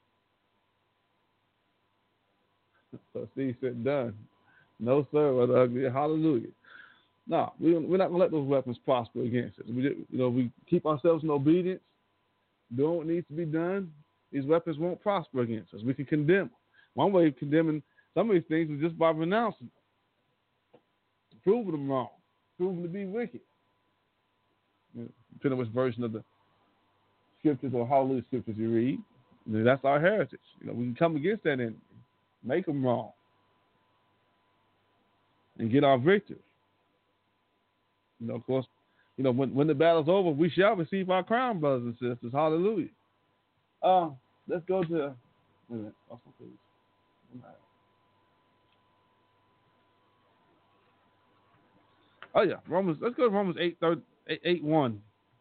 So Steve said, done. No, sir, Brother Ugly. Hallelujah. No, we're not going to let those weapons prosper against us. We keep ourselves in obedience, doing what needs to be done. These weapons won't prosper against us. We can condemn them. One way of condemning some of these things is just by renouncing them, proving them wrong, proving them to be wicked. Depending on which version of the scriptures or hallelujah scriptures you read, that's our heritage. We can come against that enemy, make them wrong, and get our victory. Of course, when the battle's over, we shall receive our crown, brothers and sisters. Hallelujah. Let's go to. Wait a minute. Oh yeah, Romans. Let's go to Romans 8:1.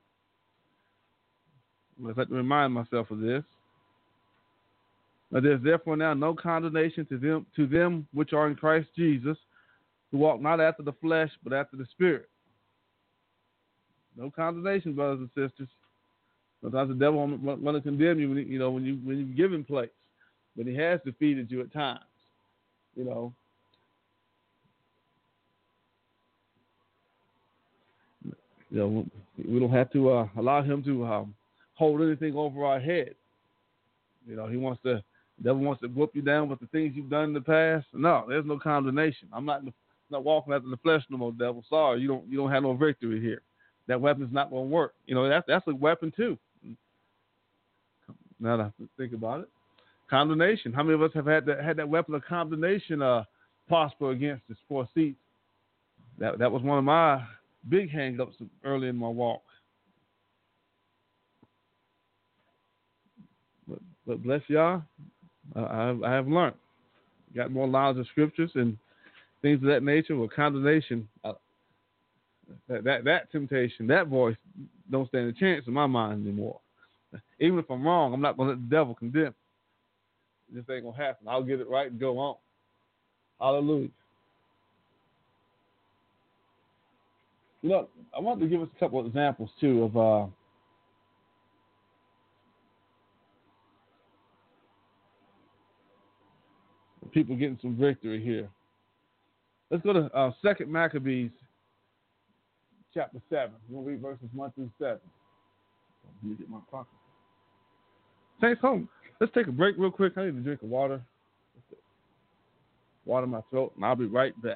I have to remind myself of this. Now, there's therefore now no condemnation to them which are in Christ Jesus, who walk not after the flesh, but after the Spirit. No condemnation, brothers and sisters. Sometimes the devil want to condemn you when you give him place, but he has defeated you at times. We don't have to allow him to hold anything over our head. The devil wants to whoop you down with the things you've done in the past. No, there's no condemnation. I'm not walking after the flesh no more, devil. Sorry, you don't have no victory here. That weapon's not going to work. That's a weapon too. Now that I think about it, condemnation. How many of us have had that weapon of condemnation prosper against us for seats? That was one of my big hang-ups early in my walk. But bless y'all, I have learned. Got more knowledge of scriptures and things of that nature. With condemnation, that temptation, that voice don't stand a chance in my mind anymore. Even if I'm wrong, I'm not going to let the devil condemn. This ain't going to happen. I'll get it right and go on. Hallelujah. I want to give us a couple of examples, too, of people getting some victory here. Let's go to 2 Maccabees, chapter 7. We'll read verses 1 through 7. Let me get my pocket. Saints home. Let's take a break real quick. I need to drink of water. Water in my throat, and I'll be right back.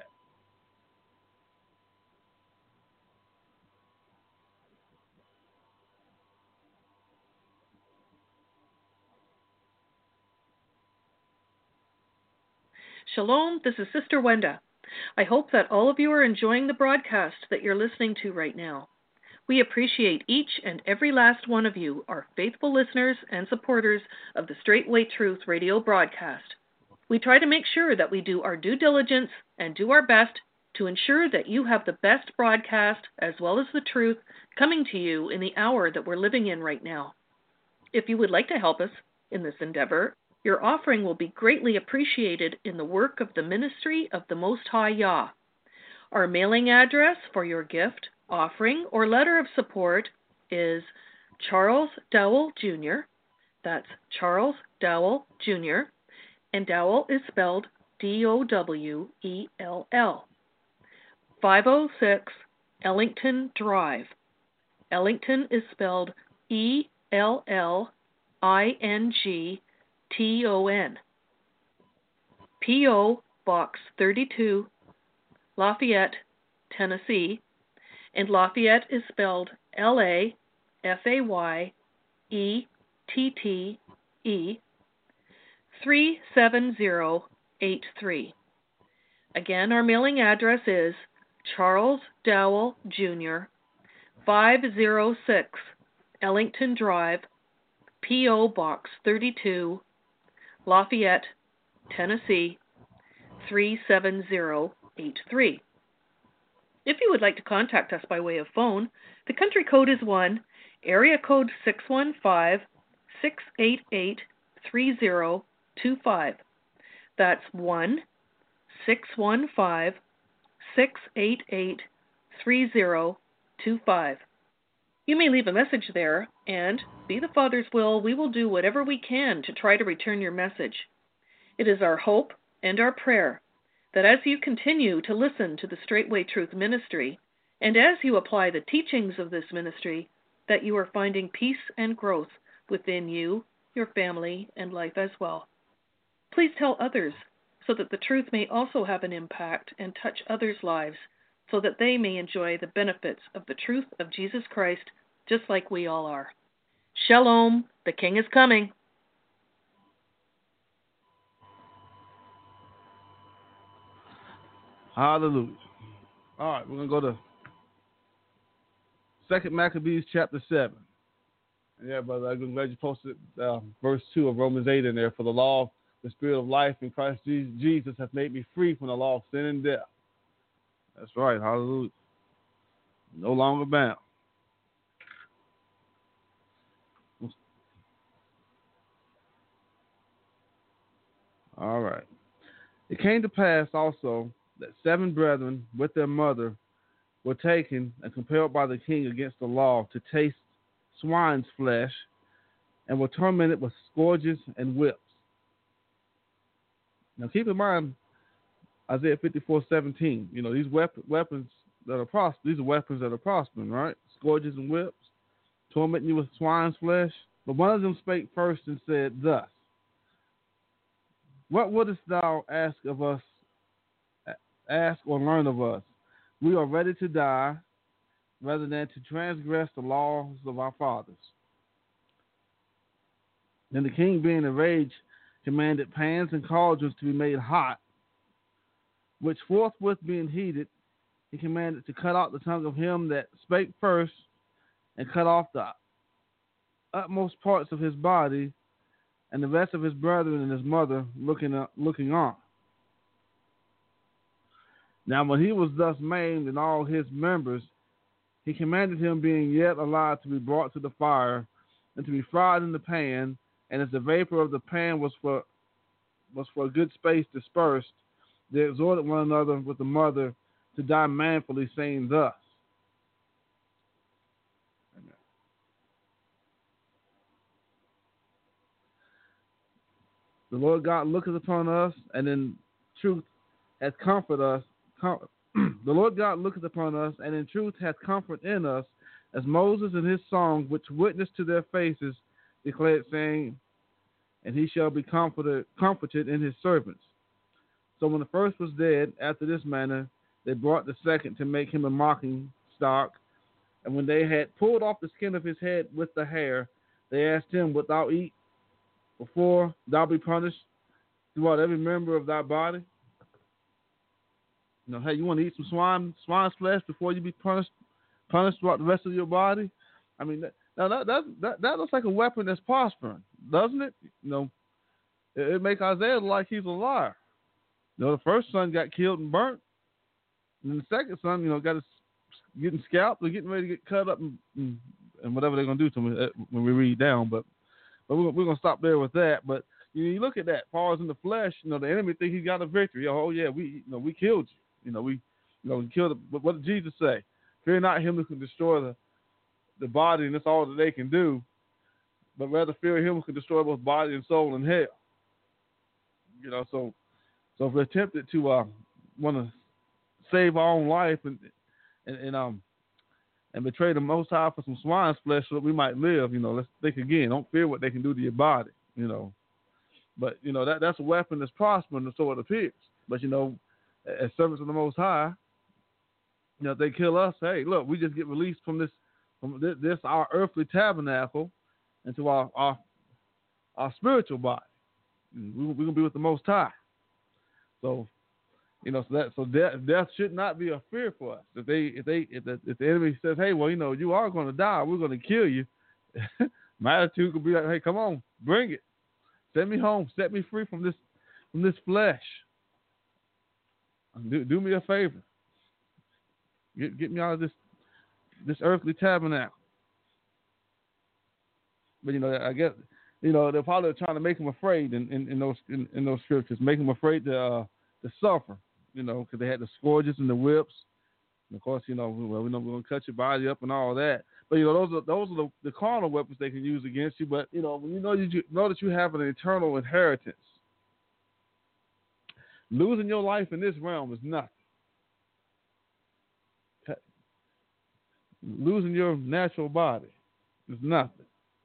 Shalom, this is Sister Wenda. I hope that all of you are enjoying the broadcast that you're listening to right now. We appreciate each and every last one of you, our faithful listeners and supporters of the Straightway Truth radio broadcast. We try to make sure that we do our due diligence and do our best to ensure that you have the best broadcast as well as the truth coming to you in the hour that we're living in right now. If you would like to help us in this endeavor, your offering will be greatly appreciated in the work of the ministry of the Most High Yah. Our mailing address for your gift, offering, or letter of support is Charles Dowell Jr. That's Charles Dowell Jr. And Dowell is spelled Dowell. 506 Ellington Drive. Ellington is spelled Ellington. P.O. Box 32, Lafayette, Tennessee, and Lafayette is spelled Lafayette, 37083. Again, our mailing address is Charles Dowell Jr., 506 Ellington Drive, P.O. Box 32, Lafayette, Tennessee, 37083. If you would like to contact us by way of phone, the country code is 1, area code 615-688-3025. That's 1-615-688-3025. You may leave a message there, and, be the Father's will, we will do whatever we can to try to return your message. It is our hope and our prayer that as you continue to listen to the Straightway Truth Ministry, and as you apply the teachings of this ministry, that you are finding peace and growth within you, your family, and life as well. Please tell others so that the truth may also have an impact and touch others' lives so that they may enjoy the benefits of the truth of Jesus Christ just like we all are. Shalom, the King is coming. Hallelujah. All right, we're going to go to 2 Maccabees chapter 7. Yeah, brother, I'm glad you posted verse 2 of Romans 8 in there. For the law of the Spirit of life in Christ Jesus hath made me free from the law of sin and death. That's right. Hallelujah. No longer bound. All right. It came to pass also that 7 brethren with their mother were taken and compelled by the king against the law to taste swine's flesh, and were tormented with scourges and whips. Now keep in mind Isaiah 54:17. You know, these weapons that are these are weapons that are prospering, right? Scourges and whips, tormenting you with swine's flesh. But one of them spake first and said thus, what wouldest thou ask of us, ask or learn of us? We are ready to die rather than to transgress the laws of our fathers. Then the king, being enraged, commanded pans and cauldrons to be made hot, which forthwith being heated, he commanded to cut out the tongue of him that spake first, and cut off the utmost parts of his body, and the rest of his brethren and his mother looking on. Now when he was thus maimed in all his members, he commanded him, being yet alive, to be brought to the fire, and to be fried in the pan, and as the vapor of the pan was for a good space dispersed, they exhorted one another with the mother to die manfully, saying thus. Amen. The Lord God looketh upon us, and in truth hath comforted us. The Lord God looketh upon us, and in truth hath comfort in us, as Moses in his song, which witnessed to their faces, declared, saying, and he shall be comforted in his servants. So when the first was dead, after this manner, they brought the second to make him a mocking stock. And when they had pulled off the skin of his head with the hair, they asked him, wilt thou eat before thou be punished throughout every member of thy body? You know, hey, you want to eat some swine's flesh before you be punished throughout the rest of your body? I mean, that looks like a weapon that's prospering, doesn't it? You know, it makes Isaiah look like he's a liar. You know, the first son got killed and burnt, and then the second son, you know, getting scalped or getting ready to get cut up and whatever they're going to do to him when we read down. But we're going to stop there with that. But you look at that, far as in the flesh, you know, the enemy think he got a victory. Oh yeah, we killed you. We killed it. But what did Jesus say? Fear not him who can destroy the body, and that's all that they can do, but rather fear him who can destroy both body and soul in hell. You know, so if we're tempted to want to save our own life and betray the Most High for some swine's flesh so that we might live, you know, let's think again. Don't fear what they can do to your body, you know. But you know that's a weapon that's prospering, so it appears. But you know, as servants of the Most High, you know, if they kill us, hey, look, we just get released from this our earthly tabernacle into our spiritual body. We're gonna be with the Most High. So, you know, so death should not be a fear for us. If the enemy says, hey, well, you know, you are going to die, we're going to kill you. My attitude could be like, hey, come on, bring it, send me home, set me free from this flesh. Do me a favor. Get me out of this earthly tabernacle. But you know, I guess you know they're probably trying to make him afraid in those scriptures, make him afraid to suffer. You know, because they had the scourges and the whips. And of course, you know, well, we know we're gonna cut your body up and all that. But those are the carnal weapons they can use against you. But when you know that you have an eternal inheritance, losing your life in this realm is nothing. Losing your natural body is nothing,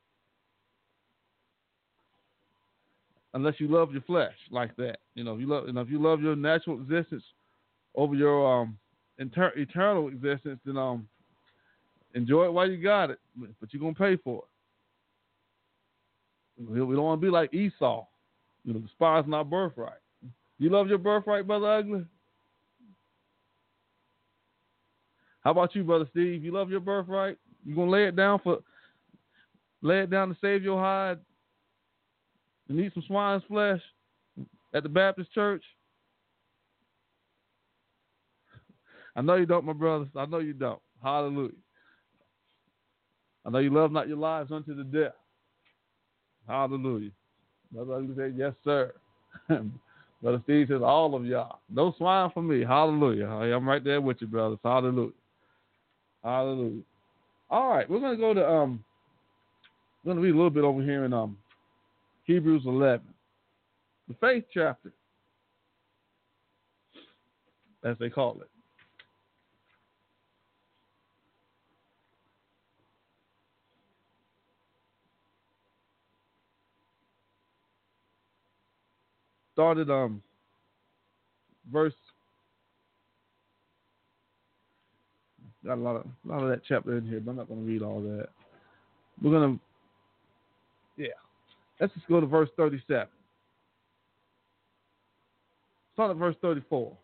unless you love your flesh like that. If you love your natural existence over your eternal existence, then enjoy it while you got it, but you're gonna pay for it. We don't want to be like Esau, despising our birthright. You love your birthright, Brother Ugly? How about you, Brother Steve? You love your birthright? You gonna lay it down to save your hide and eat some swine's flesh at the Baptist church? I know you don't, my brothers. I know you don't. Hallelujah. I know you love not your lives unto the death. Hallelujah. Brother Ugly said, yes, sir. Brother Steve says, all of y'all. No swine for me. Hallelujah. I'm right there with you, brothers. Hallelujah. Hallelujah. All right, we're going to go to we're going to read a little bit over here in Hebrews 11, the faith chapter, as they call it. Started verse. Got a lot of that chapter in here, but I'm not going to read all that. We're going to, let's just go to verse 37. Start at verse 34.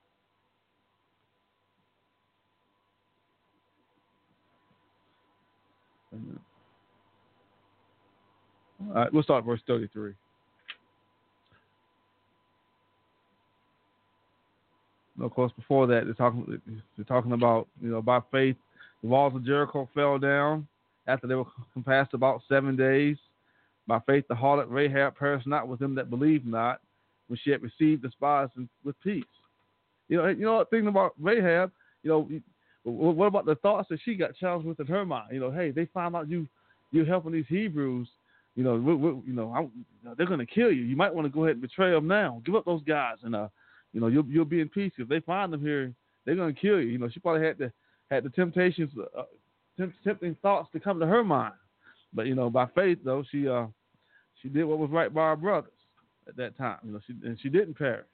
All right, we'll start at verse 33. Of course, before that, they're talking about, by faith, the walls of Jericho fell down after they were compassed about 7 days. By faith, the harlot Rahab perished not with them that believed not, when she had received the spies with peace. Thinking about Rahab, what about the thoughts that she got challenged with in her mind? Hey, they found out you're helping these Hebrews. They're going to kill you. You might want to go ahead and betray them now. Give up those guys, and you'll be in peace. If they find them here, they're going to kill you. She probably had the temptations, tempting thoughts to come to her mind. But by faith though, she did what was right by her brothers at that time. She didn't perish.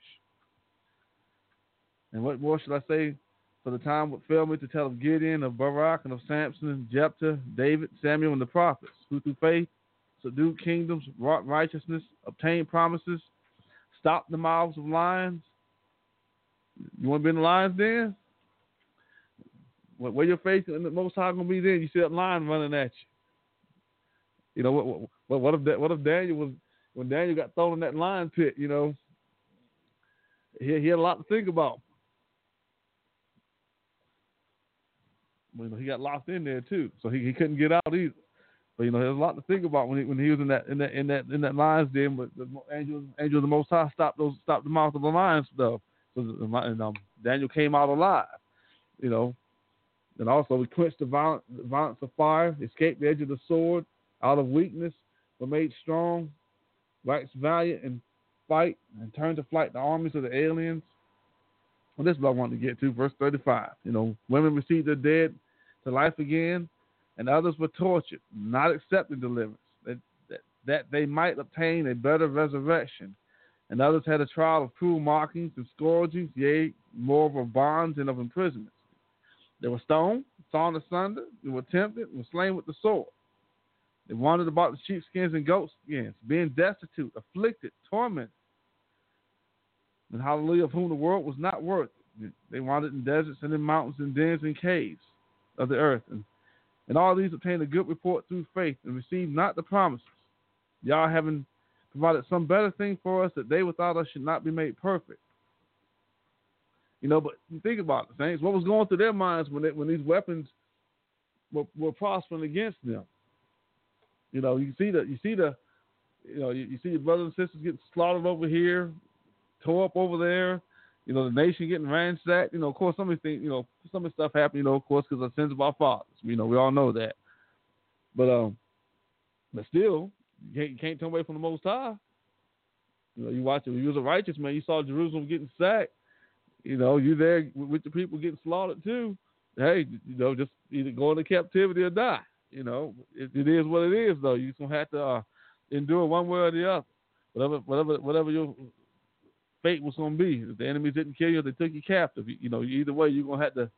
And what more should I say? For the time would fail me to tell of Gideon, of Barak, and of Samson, Jephthah, David, Samuel, and the prophets, who through faith subdued kingdoms, wrought righteousness, obtained promises, stopped the mouths of lions. You want to be in the lion's den? Where your faith in the Most High going to be then? You see that lion running at you. What if Daniel was, when Daniel got thrown in that lion pit? He had a lot to think about. He got locked in there too, so he couldn't get out either. But there's a lot to think about when he was in that lion's den. But the angel of the Most High stopped the mouth of the lions stuff. So Daniel came out alive. And also we quenched the violence of fire, escaped the edge of the sword, out of weakness were made strong, waxed valiant in fight, and turned to flight the armies of the aliens. Well, this is what I wanted to get to, verse 35. Women received their dead to life again, and others were tortured, not accepting deliverance, that they might obtain a better resurrection. And others had a trial of cruel mockings and scourgings, yea, more of bonds and of imprisonments. They were stoned, sawn asunder, they were tempted, and were slain with the sword. They wandered about the sheepskins and goatskins, being destitute, afflicted, tormented. And hallelujah, of whom the world was not worth. They wandered in deserts and in mountains and dens and caves of the earth. And all these obtained a good report through faith and received not the promises. Y'all having provided some better thing for us, that they without us should not be made perfect. But think about it, saints. What was going through their minds when these weapons were prospering against them? You see your brothers and sisters getting slaughtered over here, tore up over there. the nation getting ransacked. Of course, some of these things, some of the stuff happened, of course, because of the sins of our fathers. We all know that. But still, you can't turn away from the Most High. You watch it. When you was a righteous man, you saw Jerusalem getting sacked. You there with the people getting slaughtered too. Hey, just either go into captivity or die. It is what it is, though. You're gonna have to endure one way or the other. Whatever your fate was gonna be. If the enemies didn't kill you, if they took you captive, either way, you're gonna have to,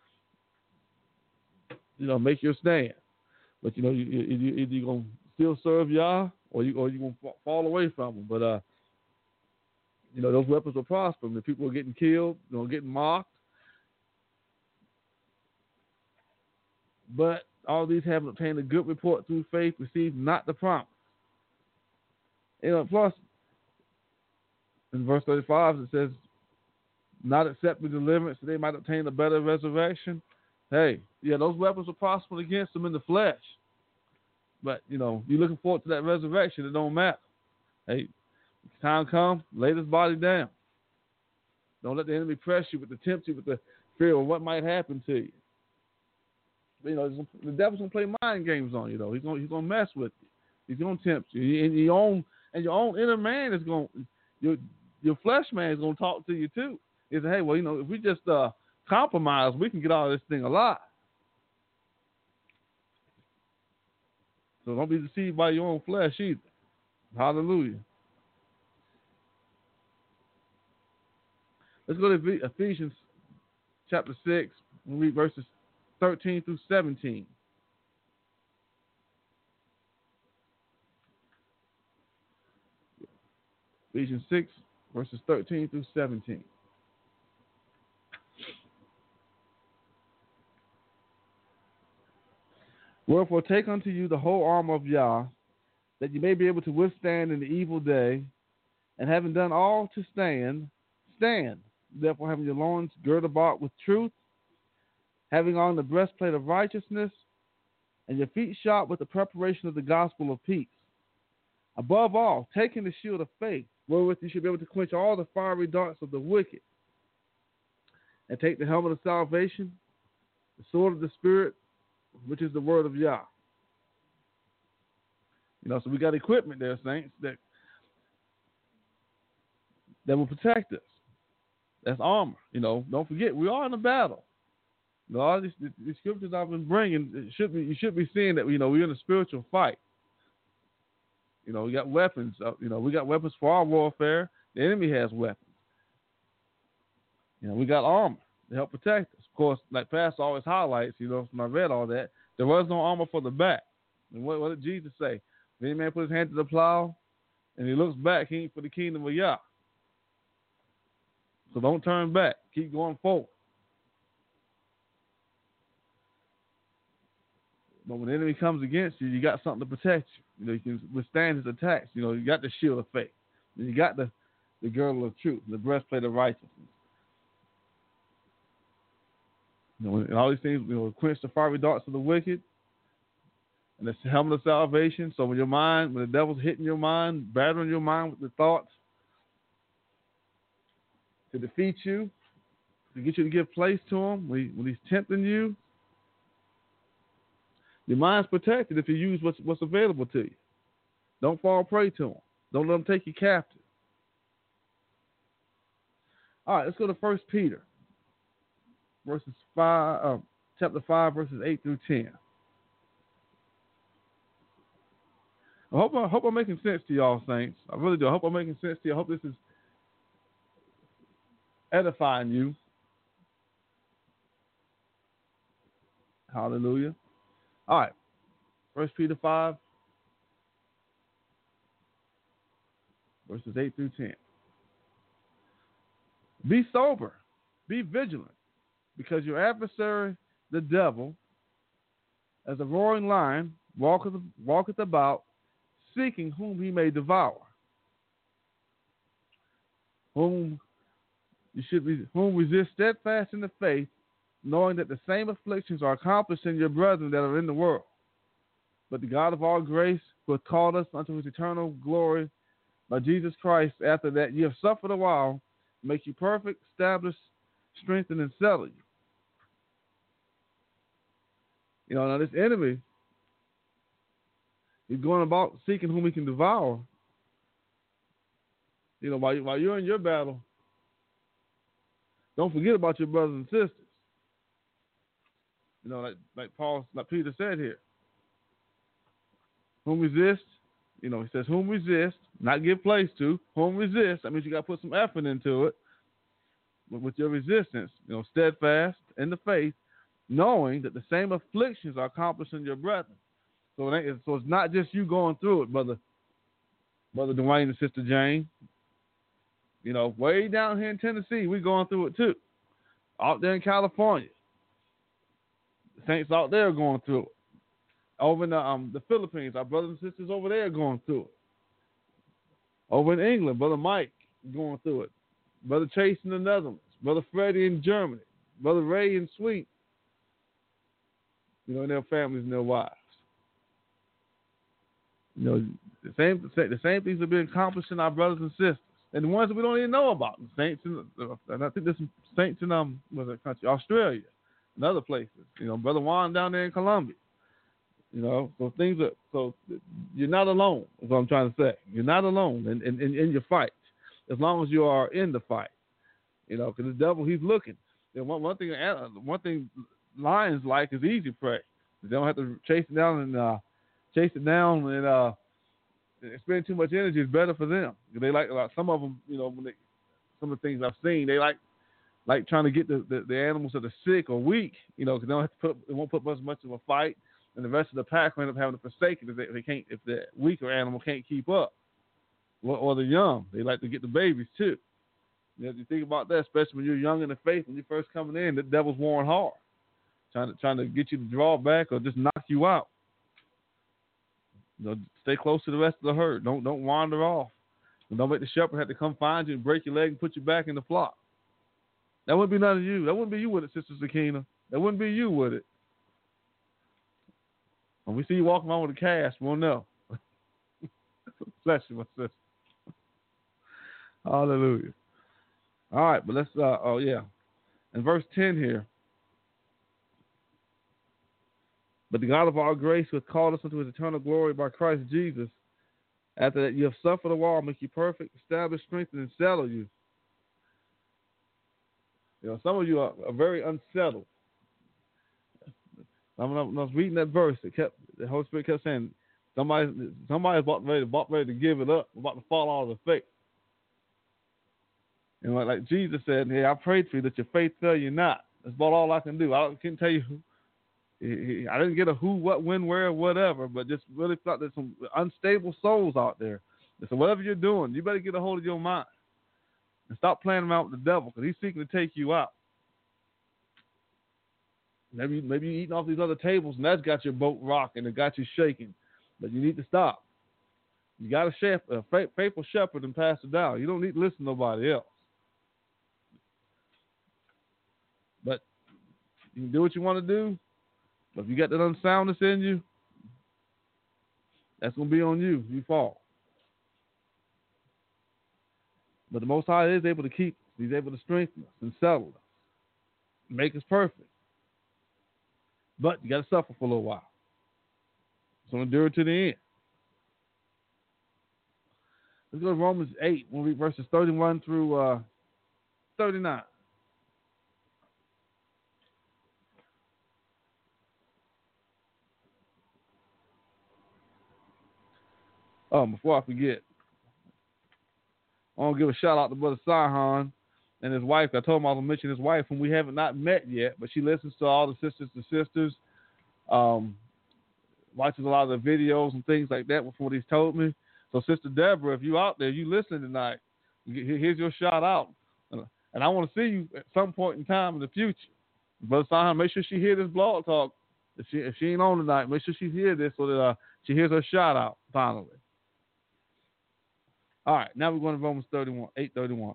make your stand. But either you're gonna still serve Yah, or you're gonna fall away from them. But those weapons will prosper. The people are getting killed, getting mocked. But all these having obtained a good report through faith, received not the promise. Plus, in verse 35, it says, not accepting deliverance, so they might obtain a better resurrection. Hey, those weapons will prosper against them in the flesh. But, you're looking forward to that resurrection. It don't matter. Hey, time comes, lay this body down. Don't let the enemy press you, tempt you with the fear of what might happen to you. The devil's gonna play mind games on you, though. He's gonna mess with you. He's gonna tempt you, and your own inner man is gonna your flesh man is gonna talk to you too. He says, hey, well, if we just compromise, we can get out of this thing alive. So don't be deceived by your own flesh either. Hallelujah. Let's go to Ephesians chapter 6. We'll read verses 13 through 17. Ephesians 6, verses 13 through 17. Wherefore take unto you the whole armor of Yah, that you may be able to withstand in the evil day, and having done all to stand, stand. Therefore having your loins girded about with truth, having on the breastplate of righteousness, and your feet shod with the preparation of the gospel of peace. Above all, taking the shield of faith, wherewith you should be able to quench all the fiery darts of the wicked, and take the helmet of salvation, the sword of the Spirit, which is the word of Yah. So we got equipment there, saints, that will protect us. That's armor. Don't forget, we are in a battle. All these scriptures I've been bringing, you should be seeing that we're in a spiritual fight. We got weapons. We got weapons for our warfare. The enemy has weapons. We got armor to help protect us. Of course, like Pastor always highlights, when I read all that, there was no armor for the back. And what did Jesus say? If any man put his hand to the plow and he looks back, he ain't for the kingdom of Yah. So don't turn back. Keep going forward. But when the enemy comes against you, you got something to protect you. You can withstand his attacks. You got the shield of faith. And you got the girdle of truth, the breastplate of righteousness. And all these things, quench the fiery darts of the wicked, and the helmet of salvation. So when the devil's hitting your mind, battering your mind with the thoughts to defeat you, to get you to give place to him, when he's tempting you, your mind's protected if you use what's available to you. Don't fall prey to them. Don't let them take you captive. All right, let's go to 1 Peter, chapter 5, verses 8 through 10. I hope I'm making sense to y'all, saints. I really do. I hope I'm making sense to you. I hope this is edifying you. Hallelujah. All right. 1 Peter 5, verses 8 through 10. Be sober, be vigilant, because your adversary, the devil, as a roaring lion, walketh about, seeking whom he may devour. Whom resist steadfast in the faith, knowing that the same afflictions are accomplished in your brethren that are in the world. But the God of all grace, who hath called us unto his eternal glory by Jesus Christ, after that ye have suffered a while, make you perfect, establish, strengthen, and settle you. You know, now this enemy, he's going about seeking whom he can devour. You know, while you're in your battle, don't forget about your brothers and sisters. You know, like Peter said here. Whom resist, you know, he says whom resist, not give place to. Whom resist, that means you got to put some effort into it with your resistance. You know, steadfast in the faith, knowing that the same afflictions are accomplished in your brethren. So it's not just you going through it, brother Dwayne and Sister Jane. You know, way down here in Tennessee, we're going through it too. Out there in California, the saints out there are going through it. Over in the Philippines, our brothers and sisters over there are going through it. Over in England, Brother Mike going through it. Brother Chase in the Netherlands. Brother Freddie in Germany. Brother Ray in Sweden. You know, and their families and their wives. You know, the same things are being accomplished in our brothers and sisters. And the ones that we don't even know about. The saints and I think there's some saints in what's that country? Australia and other places. You know, Brother Juan down there in Colombia. You know, so you're not alone, is what I'm trying to say. You're not alone in your fight, as long as you are in the fight. You know, because the devil, he's looking. You know, one thing lions like is easy prey. They don't have to chase it down and spend too much energy. It's better for them. They like some of them. You know, some of the things I've seen, they like trying to get the animals that are sick or weak. You know, because they won't put much of a fight. And the rest of the pack will end up having to forsake it if the weaker animal can't keep up, or the young. They like to get the babies too. You know, you think about that, especially when you're young in the faith, when you're first coming in, the devil's warring hard, trying to get you to draw back or just knock you out. You know, stay close to the rest of the herd. Don't wander off. And don't make the shepherd have to come find you and break your leg and put you back in the flock. That wouldn't be none of you. That wouldn't be you with it, Sister Sakina. That wouldn't be you with it. When we see you walking around with a cast, we'll know. Bless you, my sister. Hallelujah. All right, but let's, in verse 10 here. But the God of our grace, who hath called us unto his eternal glory by Christ Jesus, after that you have suffered a while, make you perfect, establish, strengthen, and settle you. You know, some of you are very unsettled. I was reading that verse. The Holy Spirit kept saying, somebody's about ready to give it up, about to fall out of the faith. And like Jesus said, hey, I prayed for you that your faith fail you not. That's about all I can do. I can't tell you I didn't get a who, what, when, where, whatever, but just really thought there's some unstable souls out there. So whatever you're doing, you better get a hold of your mind and stop playing around with the devil, because he's seeking to take you out. Maybe you're eating off these other tables, and that's got your boat rocking and got you shaking. But you need to stop. You got a faithful shepherd and pass it down. You don't need to listen to nobody else. But you can do what you want to do. But if you got that unsoundness in you, that's going to be on you. You fall. But the Most High is able to keep us. He's able to strengthen us and settle us, make us perfect. But you got to suffer for a little while. So endure to the end. Let's go to Romans 8. We'll read verses 31 through 39. Before I forget, I want to give a shout out to Brother Sihon and his wife. I told him I was going to mention his wife, whom we haven't not met yet, but she listens to all the sisters to sisters, watches a lot of the videos and things like that from what he's told me. So, Sister Deborah, if you out there, you listening tonight, here's your shout out. And I want to see you at some point in time in the future. Brother Sihon, make sure she hear this blog talk. If she ain't on tonight, make sure she hear this so that she hears her shout out finally. All right, now we're going to Romans 8:31.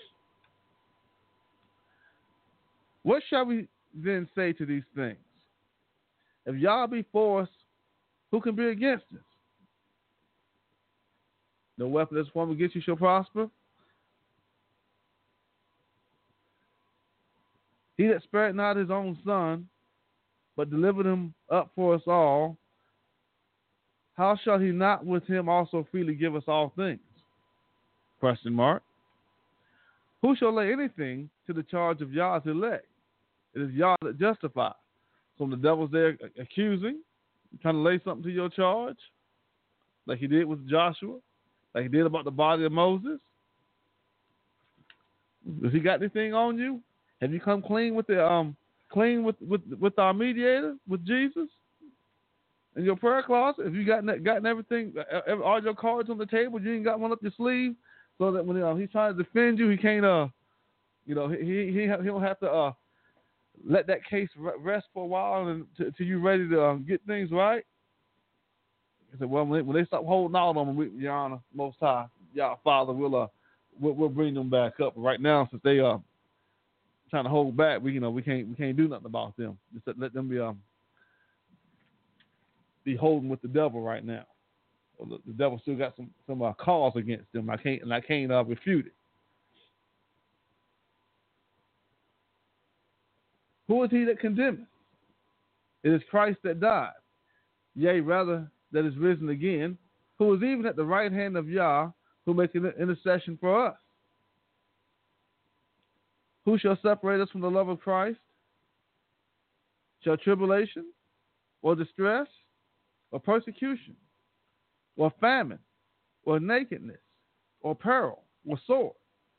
What shall we then say to these things? If y'all be for us, who can be against us? No weapon that's formed against you shall prosper. He that spared not his own son, but delivered him up for us all, how shall he not with him also freely give us all things? Question mark. Who shall lay anything to the charge of Yah's elect? It is Yah that justifies. So when the devil's there accusing, trying to lay something to your charge, like he did with Joshua, like he did about the body of Moses, has he got anything on you? Have you come clean with the with our mediator, with Jesus, in your prayer closet? Have you gotten everything, all your cards on the table? You ain't got one up your sleeve, so that when he's trying to defend you, he can't he don't have to let that case rest for a while and till you ready to get things right. He said, well, when they stop holding out on them, Your Honor, Most High, Yah Father, we'll bring them back up. But right now, since they trying to hold back, we can't do nothing about them. Just let them be holding with the devil right now. Well, the devil still got some cause against them. I can't refute it. Who is he that condemneth? It is Christ that died, yea, rather that is risen again, who is even at the right hand of Yah, who maketh intercession for us. Who shall separate us from the love of Christ? Shall tribulation, or distress, or persecution, or famine, or nakedness, or peril, or sword?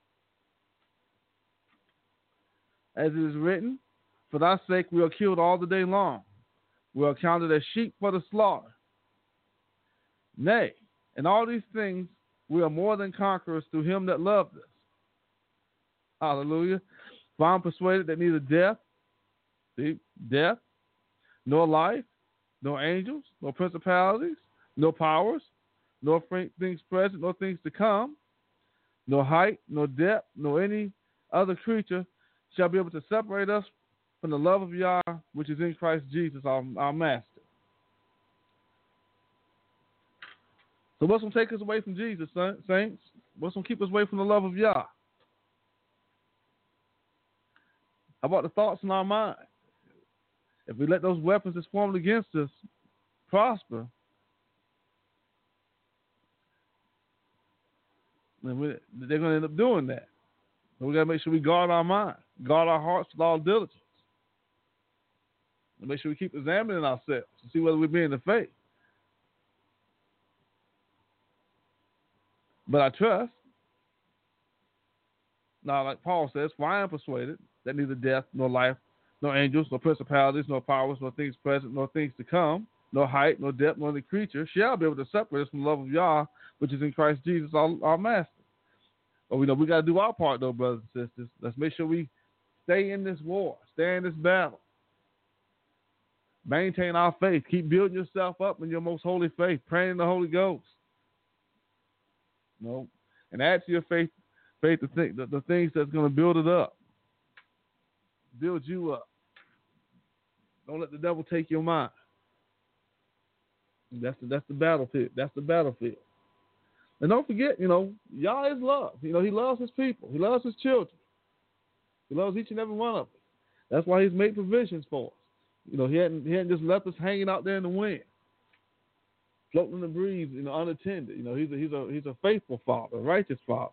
As it is written, for thy sake we are killed all the day long. We are counted as sheep for the slaughter. Nay, in all these things we are more than conquerors through him that loved us. Hallelujah. For I am persuaded that neither death, nor life, nor angels, nor principalities, nor powers, nor things present, nor things to come, nor height, nor depth, nor any other creature shall be able to separate us from the love of Yah, which is in Christ Jesus, our Master. So what's going to take us away from Jesus, saints? What's going to keep us away from the love of Yah? How about the thoughts in our mind? If we let those weapons that's formed against us prosper, then they're going to end up doing that. So we got to make sure we guard our mind, guard our hearts with all diligence. And make sure we keep examining ourselves to see whether we're being the faith. But I trust, now like Paul says, for I am persuaded that neither death, nor life, nor angels, nor principalities, nor powers, nor things present, nor things to come, nor height, nor depth, nor any creature shall be able to separate us from the love of Yah, which is in Christ Jesus, our Master. But we know we got to do our part, though, brothers and sisters. Let's make sure we stay in this war, stay in this battle. Maintain our faith. Keep building yourself up in your most holy faith, praying in the Holy Ghost. And add to your faith the things that's going to build it up, build you up. Don't let the devil take your mind. That's the battlefield. That's the battlefield. And don't forget, Yah is love. He loves his people. He loves his children. He loves each and every one of us. That's why he's made provisions for us. He hadn't just left us hanging out there in the wind, floating in the breeze, unattended. He's a faithful father, a righteous father.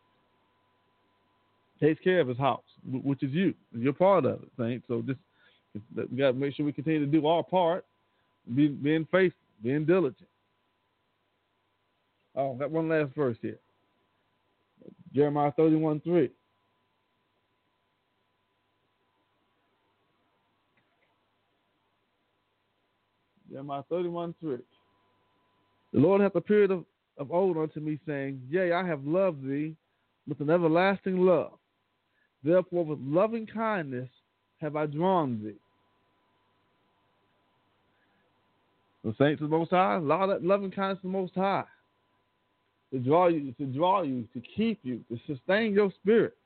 Takes care of his house, which is you. You're part of it, saints. So we got to make sure we continue to do our part, being faithful, being diligent. Oh, got one last verse here. Jeremiah 31:3. Jeremiah 31:3. The Lord hath appeared of old unto me, saying, Yea, I have loved thee with an everlasting love. Therefore, with loving kindness have I drawn thee. The saints of the Most High, allow that loving kindness of the Most High to draw you, to keep you, to sustain your spirit.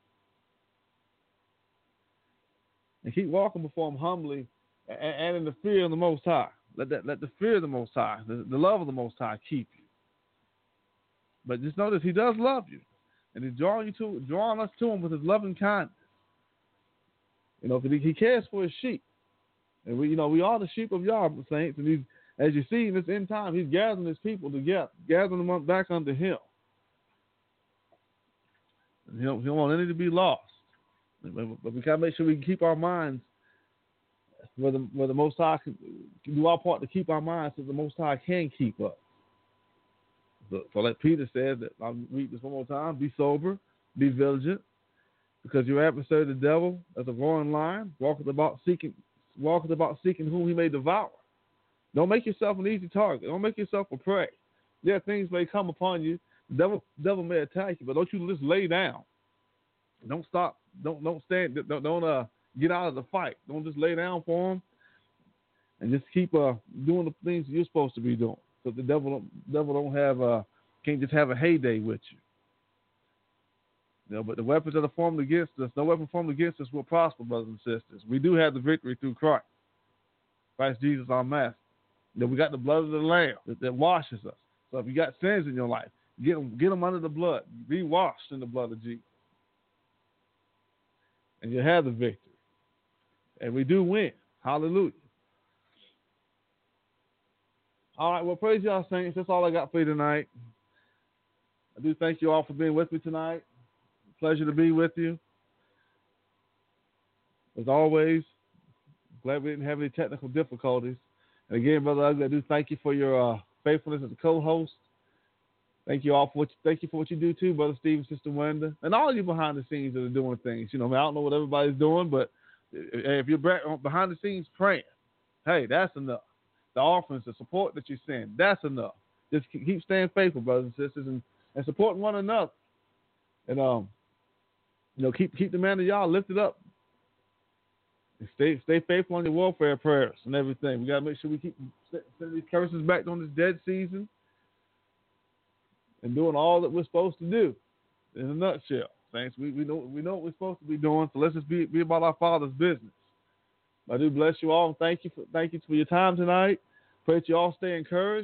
And keep walking before him humbly and in the fear of the Most High. Let the fear of the Most High, the love of the Most High keep you. But just notice he does love you. And he's drawing us to him with his loving kindness. You know, because he cares for his sheep. And we are the sheep of Yah, saints. And he's, as you see in this end time, he's gathering his people together, gathering them back unto him. And he don't want any to be lost. But we got to make sure we can keep our minds where the Most High can do our part to keep our minds so the Most High can keep us. So like Peter said, that I'll read this one more time, be sober, be vigilant, because your adversary the devil, as a roaring lion, walketh about seeking whom he may devour. Don't make yourself an easy target. Don't make yourself a prey. Yeah, things may come upon you. The devil may attack you, but don't you just lay down. Don't stop. Don't stand. Don't get out of the fight. Don't just lay down for him, and just keep doing the things you're supposed to be doing. So the devil don't have can't just have a heyday with you. You know, but the weapons that are formed against us, no weapon formed against us will prosper, brothers and sisters. We do have the victory through Christ Jesus our Master. That we got the blood of the Lamb that washes us. So if you got sins in your life, get them under the blood. Be washed in the blood of Jesus. And you have the victory. And we do win. Hallelujah. All right, well, praise y'all, saints. That's all I got for you tonight. I do thank you all for being with me tonight. Pleasure to be with you. As always, glad we didn't have any technical difficulties. And again, Brother Ugly, I do thank you for your faithfulness as a co-host. Thank you all for what you do too, Brother Steve, Sister Wanda, and all of you behind the scenes that are doing things. You know, I don't know what everybody's doing, but if you're behind the scenes praying, hey, that's enough. The offerings, the support that you send, that's enough. Just keep staying faithful, brothers and sisters, and supporting one another. And keep the man of y'all lifted up. And stay faithful on your warfare prayers and everything. We gotta make sure we keep sending these curses back on this dead season and doing all that we're supposed to do. In a nutshell, saints, we know what we're supposed to be doing. So let's just be about our Father's business. I do bless you all and thank you for your time tonight. Pray that you all stay encouraged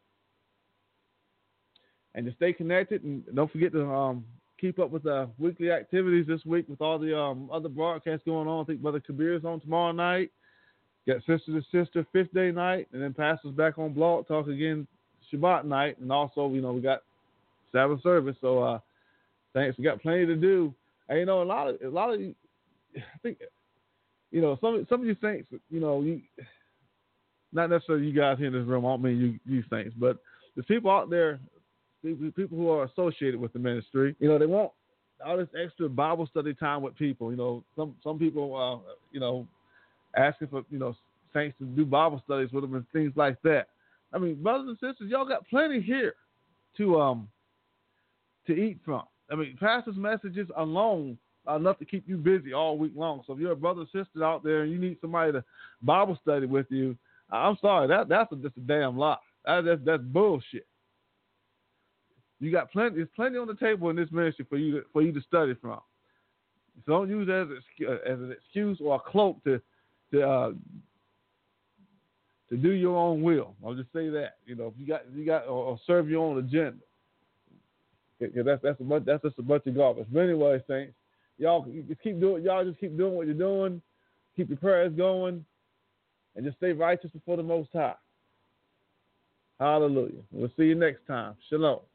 and to stay connected. And don't forget to keep up with the weekly activities this week with all the other broadcasts going on. I think Brother Kabir is on tomorrow night. Got Sister to Sister 5th day night, and then Pastor's back on Blog Talk again Shabbat night, and also we got Sabbath service. So thanks. We got plenty to do. And a lot of I think some of you saints, you not necessarily you guys here in this room. I don't mean you saints, but there's people out there. People who are associated with the ministry, they want all this extra Bible study time with people. Some people, asking for, saints to do Bible studies with them and things like that. I mean, brothers and sisters, y'all got plenty here to eat from. I mean, pastor's messages alone are enough to keep you busy all week long. So if you're a brother or sister out there and you need somebody to Bible study with you, I'm sorry, that's just a damn lie. That's bullshit. You got plenty. There's plenty on the table in this ministry for you to study from. So don't use it as an excuse or a cloak to do your own will. I'll just say that. If you got or serve your own agenda. That's just a bunch of garbage. But anyway, saints, y'all just keep doing what you're doing. Keep your prayers going, and just stay righteous before the Most High. Hallelujah. We'll see you next time. Shalom.